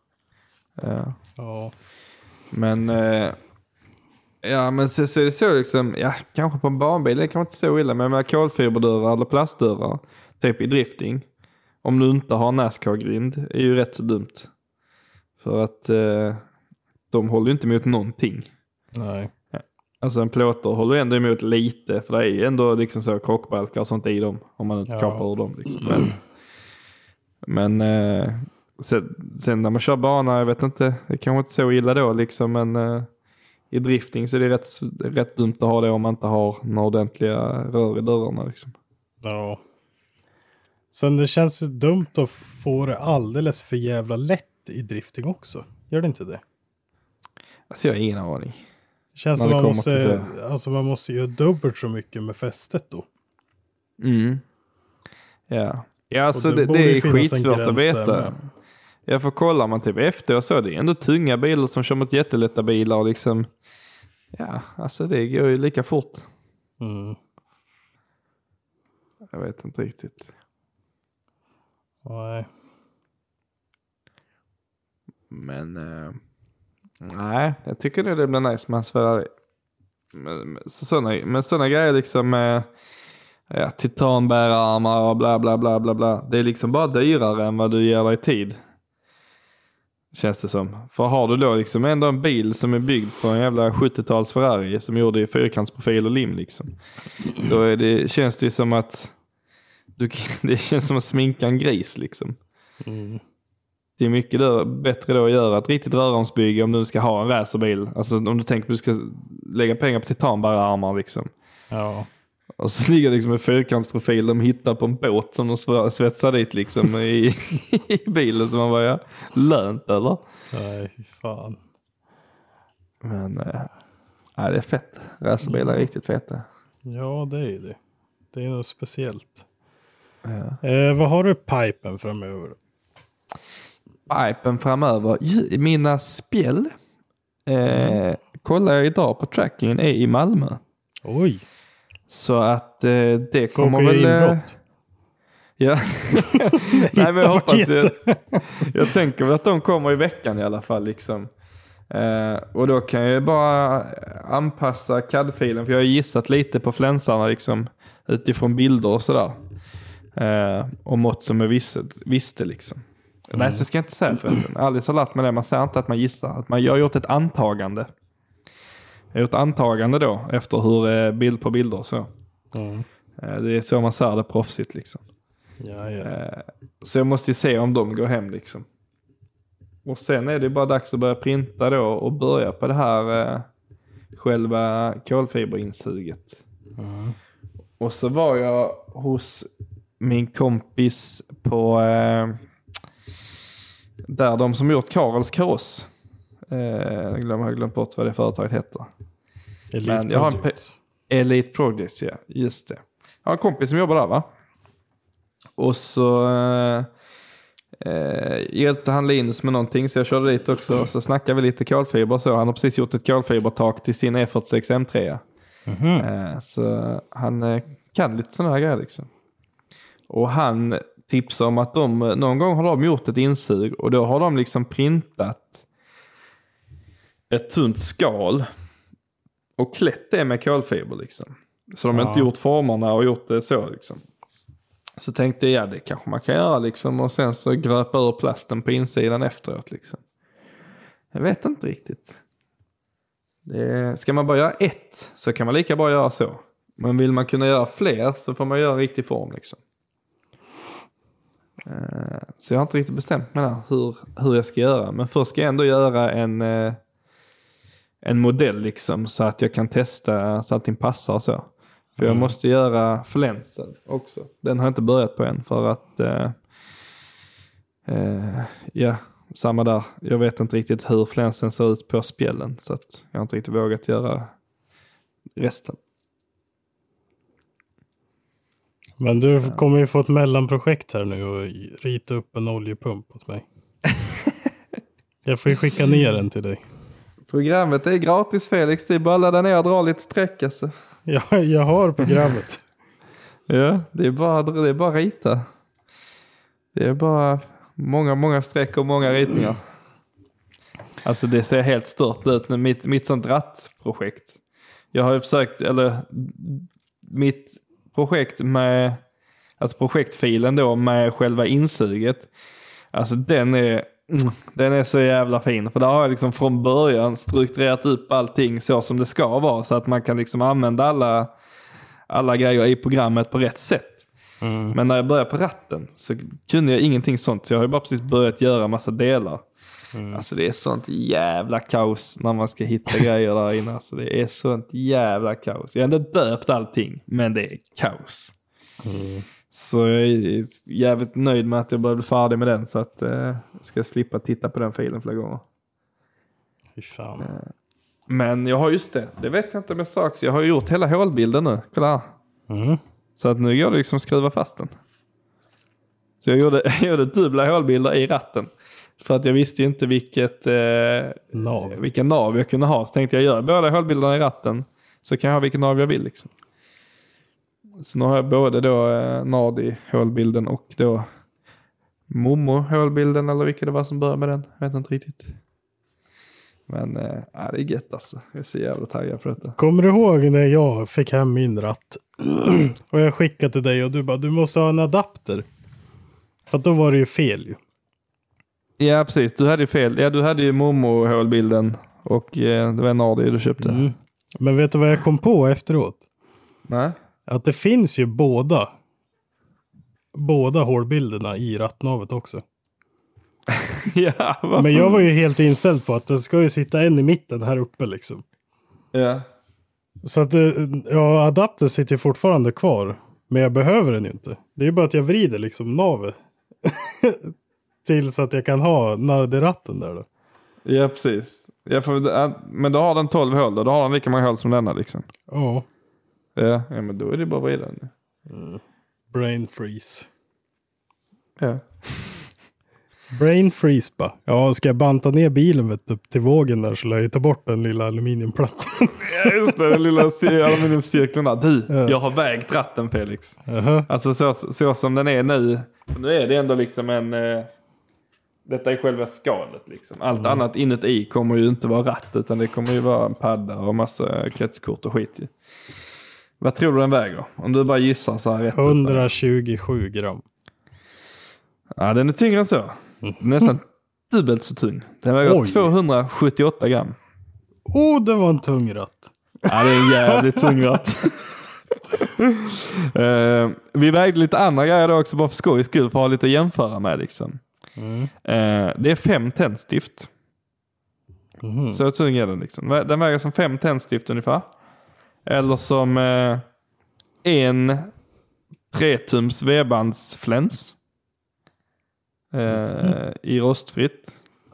Ja. Men ja, men så är det så liksom, ja, kanske på en barnbil det kan inte stå illa, men med kolfiberdörrar eller plastdörrar typ i drifting, om du inte har NASCAR-grind, är ju rätt så dumt. För att de håller ju inte emot någonting. Nej. Alltså en plåter håller ändå emot lite, för det är ju ändå liksom så krockbalkar och sånt i dem, om man inte kapar ur dem liksom. Men sen när man kör bana, jag vet inte, det kanske inte så illa då liksom, men i drifting så är det rätt dumt att ha det om man inte har några ordentliga rör i dörrarna liksom. Ja. Sen det känns ju dumt att få det alldeles för jävla lätt i drifting också. Gör det inte det? Alltså jag har ingen aning. Det känns som man måste göra dubbelt så mycket med fästet då. Ja. Ja, alltså det är skitsvårt att veta. Jag får kolla man typ efter och så. Det är ändå tunga bilar som kör mot jättelätta bilar. Liksom. Ja, alltså det går ju lika fort. Jag vet inte riktigt. Nej. Men nej, jag tycker det blir nice med Ferrari. Men sådana grejer liksom med titanbärarmar och bla bla bla bla bla. Det är liksom bara dyrare än vad du ger dig tid. Känns det som. För har du då liksom ändå en bil som är byggd på en jävla 70-tals Ferrari som gjorde i fyrkantsprofil och lim liksom. Då är känns det som att det känns som att sminka en gris liksom. Det är mycket bättre då att göra ett riktigt röromsbygge om du ska ha en racerbil. Alltså om du tänker att du ska lägga pengar på titanbärarmar liksom. Ja. Och så ligger liksom en fyrkantsprofil de hittar på en båt som de svetsar dit liksom i bilen, som man bara lönt eller? Nej, fan. Men nej, det är fett. Racerbilar är riktigt feta. Ja, det är det. Det är något speciellt. Ja. Vad har du pipen framöver? Pipen framöver? Mina spjäll kollar jag idag på trackingen är i Malmö. Oj. Så att det kommer väl... Ja. Nej, men jag hoppas jag tänker väl att de kommer i veckan i alla fall liksom. Och då kan jag bara anpassa CAD-filen, för jag har gissat lite på flänsarna liksom, utifrån bilder och sådär. Och mått som jag visste liksom. Nej, så ska jag inte säga förresten. Alice har lärt mig det. Man säger inte att man gissar. Jag har gjort ett antagande. Jag har gjort antagande då efter hur bild på bilder och så. Det är så man säger det proffsigt liksom. Ja. Så jag måste ju se om de går hem liksom. Och sen är det bara dags att börja printa då och börja på det här själva kolfiberinsuget. Och så var jag hos min kompis på där de som gjort Karls kaross. Jag har glömt bort vad det företaget heter. Elite Projects, ja, just det. Jag har en kompis som jobbar där, va? Och så hjälpte han Linus med någonting, så jag körde dit också. Så snackade vi lite kolfiber. Så han har precis gjort ett kolfibertak till sin E46 M3. Så han kan lite sådana här grejer liksom. Och han tipsade om att någon gång har de gjort ett insug, och då har de liksom printat ett tunt skal och klätt det med kolfiber liksom. Så de har inte gjort formerna och gjort det så liksom. Så tänkte jag, det kanske man kan göra liksom, och sen så gröpa ur plasten på insidan efteråt liksom. Jag vet inte riktigt. Ska man bara göra ett så kan man lika bra göra så. Men vill man kunna göra fler så får man göra en riktig form liksom. Så jag har inte riktigt bestämt mig där hur jag ska göra. Men först ska jag ändå göra en modell liksom, så att jag kan testa så att den passar och så. För jag måste göra flänsen också. Den har jag inte börjat på än för att samma där. Jag vet inte riktigt hur flänsen ser ut på spjällen, så att jag har inte riktigt vågat göra resten. Men du kommer ju få ett mellanprojekt här nu och rita upp en oljepump åt mig. Jag får ju skicka ner den till dig. Programmet är gratis, Felix. Det är bara att ladda ner och dra lite streck alltså. Ja, jag har programmet. Ja, det är bara rita. Det är bara många streck och många ritningar. Alltså det ser helt stört ut nu. Mitt sånt rattprojekt. Jag har ju försökt, mitt projekt med, alltså projektfilen då med själva insuget. Alltså den är så jävla fin. För där har jag liksom från början strukturerat upp allting så som det ska vara. Så att man kan liksom använda alla grejer i programmet på rätt sätt. Men när jag började på ratten så kunde jag ingenting sånt. Så jag har ju bara precis börjat göra massa delar. Alltså det är sånt jävla kaos när man ska hitta grejer där inne. Alltså det är sånt jävla kaos. Jag har ändå döpt allting, men det är kaos. Så jag är jävligt nöjd med att jag börjar bli färdig med den. Så att jag ska slippa titta på den filen flera gånger. Fy fan. Men jag har just det vet jag inte om jag sa också. Jag har ju gjort hela hålbilden nu. Kolla här. Så att nu går det liksom att skruva fast den. Så jag gjorde dubbla hålbilder i ratten. För att jag visste ju inte vilken nav jag kunde ha. Så tänkte jag gör båda hålbilderna i ratten. Så kan jag ha vilken nav jag vill liksom. Så nu har jag både då Nardi-hålbilden och då Momo-hålbilden. Eller vilka det var som började med den. Jag vet inte riktigt. Men det är gött alltså. Jag är så jävla taggad på detta. Kommer du ihåg när jag fick hem min ratt? Och jag skickade till dig och du bara, du måste ha en adapter. För då var det ju fel ju. Ja, precis. Du hade ju fel. Ja, du hade ju Momo-hålbilden och det var en Nardi du köpte. Men vet du vad jag kom på efteråt? Nej. Att det finns ju båda hålbilderna i rattnavet också. Ja, men jag var ju helt inställd på att det ska ju sitta en i mitten här uppe liksom. Ja. Så att adaptern sitter ju fortfarande kvar. Men jag behöver den ju inte. Det är ju bara att jag vrider liksom navet till så att jag kan ha Nardi-ratten där då. Ja, precis. Ja, men då har den 12 hål då. Då har den lika många hål som denna liksom. Ja. Ja, men då är det bara vrida nu. Brain freeze. Ja. Brain freeze bara. Ja, ska jag banta ner bilen upp till vågen där så lär jag ta bort den lilla aluminiumplattan. Ja, just det. Den lilla aluminiumcirkeln där. Jag har vägt ratten, Felix. Alltså så som den är nu. Nu är det ändå liksom detta är själva skalet liksom. Allt annat inuti kommer ju inte vara ratt, utan det kommer ju vara en padda och massa kretskort och skit ju. Vad tror du den väger? Om du bara gissar så här rätt. 127 gram. Ja, den är tyngre än så. Nästan dubbelt så tung. Den väger 278 gram. Det var en tung ratt. Ja, det är en jävligt tung ratt. Vi vägde lite andra grejer då också, bara för skojs skull, för att ha lite att jämföra med liksom. Det är 5 tändstift. Så tung är den liksom. Den väger som 5 tändstift ungefär. Eller som en 3-tums V-bandsfläns i rostfritt.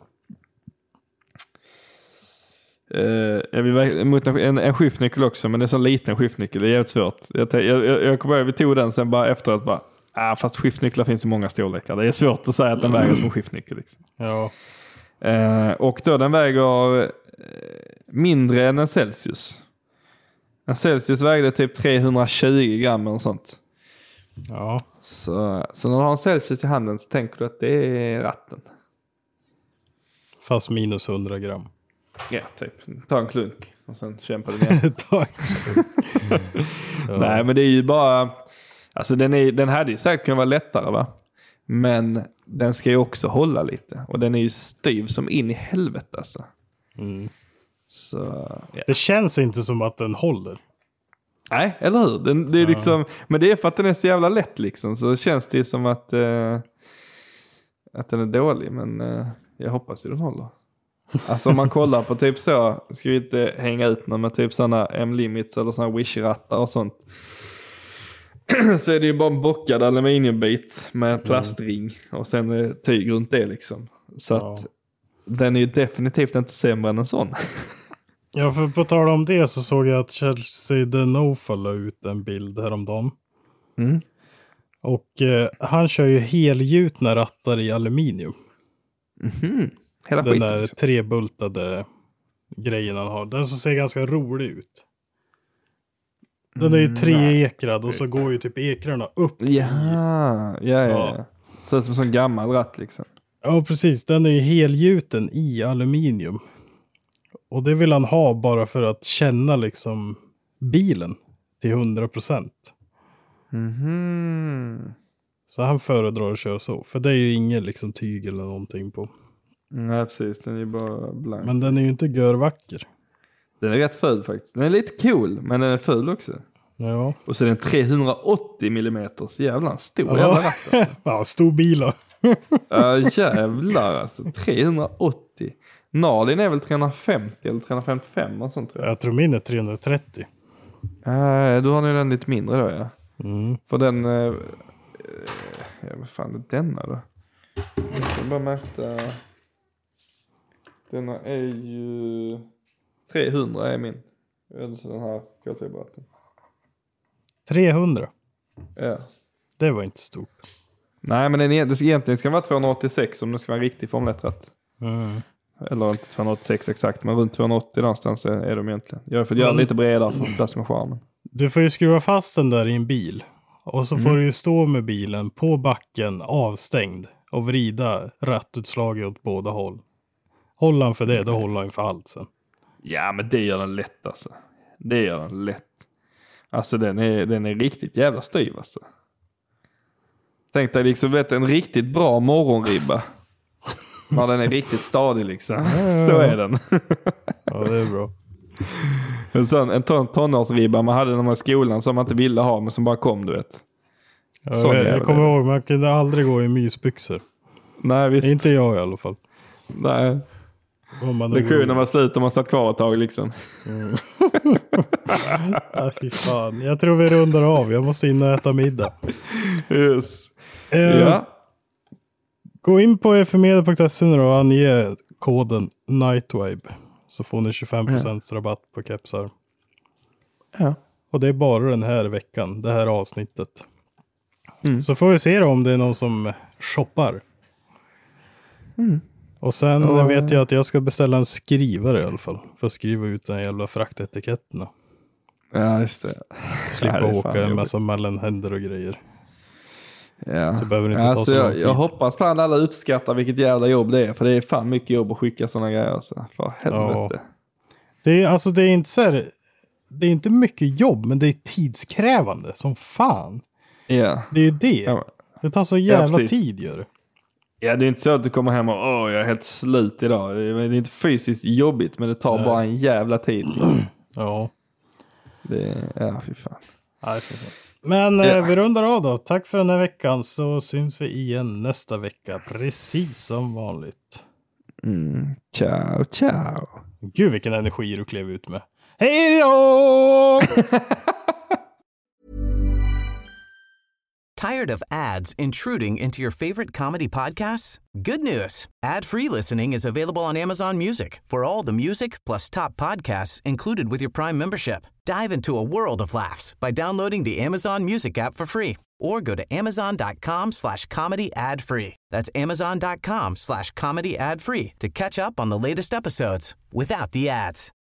Mot en skiftnyckel också, men det är så liten skiftnyckel, det är jävligt svårt. Jag kommer ihåg, vi tog den sen bara efteråt bara, fast skiftnycklar finns i många storlekar. Det är svårt att säga att den väger som skiftnyckel liksom. Ja. Och då den väger mindre än en Celsius. En Celsius vägde typ 320 gram och sånt. Ja. Så när du har en Celsius i handen så tänker du att det är ratten. Fast minus 100 gram. Ja, typ. Ta en klunk och sen kämpa den igen. Nej, men det är ju bara... Alltså den hade ju säkert kunnat vara lättare, va? Men den ska ju också hålla lite. Och den är ju styv som in i helvete, alltså. Så, yeah. Det känns inte som att den håller. Nej, eller hur? Det är liksom, men det är för att den är så jävla lätt liksom. Så känns det som att den är dålig. Men jag hoppas ju den håller. Alltså om man kollar på typ så, ska vi inte hänga ut någon med typ sådana M-limits eller sådana wish-rattar och sånt. Så är det ju bara en bockad aluminiumbit med plastring och sen tyg runt det liksom. Så att den är ju definitivt inte sämre än en sån. Ja, för på tal om det så såg jag att Chelsea Denofa la ut en bild häromdagen. Och han kör ju helgjutna rattar i aluminium. Hela den skiten, där liksom. trebultade grejen han har. Den som ser ganska rolig ut. Den är ju treekrad och så går ju typ ekrarna upp. Ja. Så som en gammal ratt liksom. Ja, precis. Den är ju helgjuten i aluminium. Och det vill han ha bara för att känna liksom bilen till 100%. Så han föredrar att köra så. För det är ju ingen liksom tyg eller någonting på. Nej, precis. Den är ju bara blank. Men den är ju inte görvacker. Den är rätt ful faktiskt. Den är lite cool, men den är ful också. Ja. Och så är den 380 mm. Jävlar, stor jävla ratt. Ja, stor bil då. Ja, jävlar alltså. 380. Nalin är väl 350 eller 355 och sånt tror jag. Jag tror min är 330. Då har ni den lite mindre då, ja. För den... vad fan är denna då? Jag ska bara mäta... Denna är ju... 300 är min. Den här kolfiberratten. 300? Ja. Det var inte stort. Nej, men egentligen ska vara 286 om det ska vara en riktig Formel 1-ratt. Eller inte 286 exakt, men runt 280 någonstans är de egentligen. Jag får göra lite bredare för att plats med skärmen. Du får ju skruva fast den där i en bil. Och så får du ju stå med bilen på backen avstängd och vrida rattutslaget åt båda håll. Håller han för det, då håller han för allt sen. Ja, men det gör den lätt alltså. Det gör den lätt. Alltså den är riktigt jävla styv alltså. Tänk dig liksom, en riktigt bra morgonribba. Ja, den är riktigt stadig liksom. Så är den. Ja, det är bra. En tonårsribba man hade när man var i skolan som man inte ville ha, men som bara kom, du vet. Ja, jag kommer ihåg, man kunde aldrig gå i mysbyxor. Nej, visst. Inte jag i alla fall. Nej. Lektionen var slut och man satt kvar ett tag liksom. Fy fan. Jag tror vi rundar av. Jag måste in och äta middag. Yes. Ja. Gå in på fmedia.se nu och ange koden Nightwave. Så får ni 25% rabatt på kepsar. Ja. Och det är bara den här veckan. Det här avsnittet. Så får vi se då om det är någon som shoppar. Och sen vet jag att jag ska beställa en skrivare i alla fall. För att skriva ut den jävla fraktetiketterna. Ja, just det. Slippa åka en massa mellanhänder och grejer. Ja. Så behöver det inte ta så lång tid. Jag hoppas fan alla uppskattar vilket jävla jobb det är. För det är fan mycket jobb att skicka sådana grejer. Alltså. För helvete. Ja. Det är inte så här, det är inte mycket jobb, men det är tidskrävande som fan. Ja. Det är ju det. Ja. Det tar så jävla tid, gör det. Ja, det är inte så att du kommer hem och jag är helt slut idag. Det är inte fysiskt jobbigt, men det tar bara en jävla tid. Ja. Fy fan. Nej, fy fan. Men vi rundar av då. Tack för den här veckan, så syns vi igen nästa vecka. Precis som vanligt. Ciao, ciao. Gud, vilken energi du klev ut med. Hej då! Tired of ads intruding into your favorite comedy podcasts? Good news. Ad-free listening is available on Amazon Music for all the music plus top podcasts included with your Prime membership. Dive into a world of laughs by downloading the Amazon Music app for free or go to amazon.com/comedy ad-free. That's amazon.com/comedy ad-free to catch up on the latest episodes without the ads.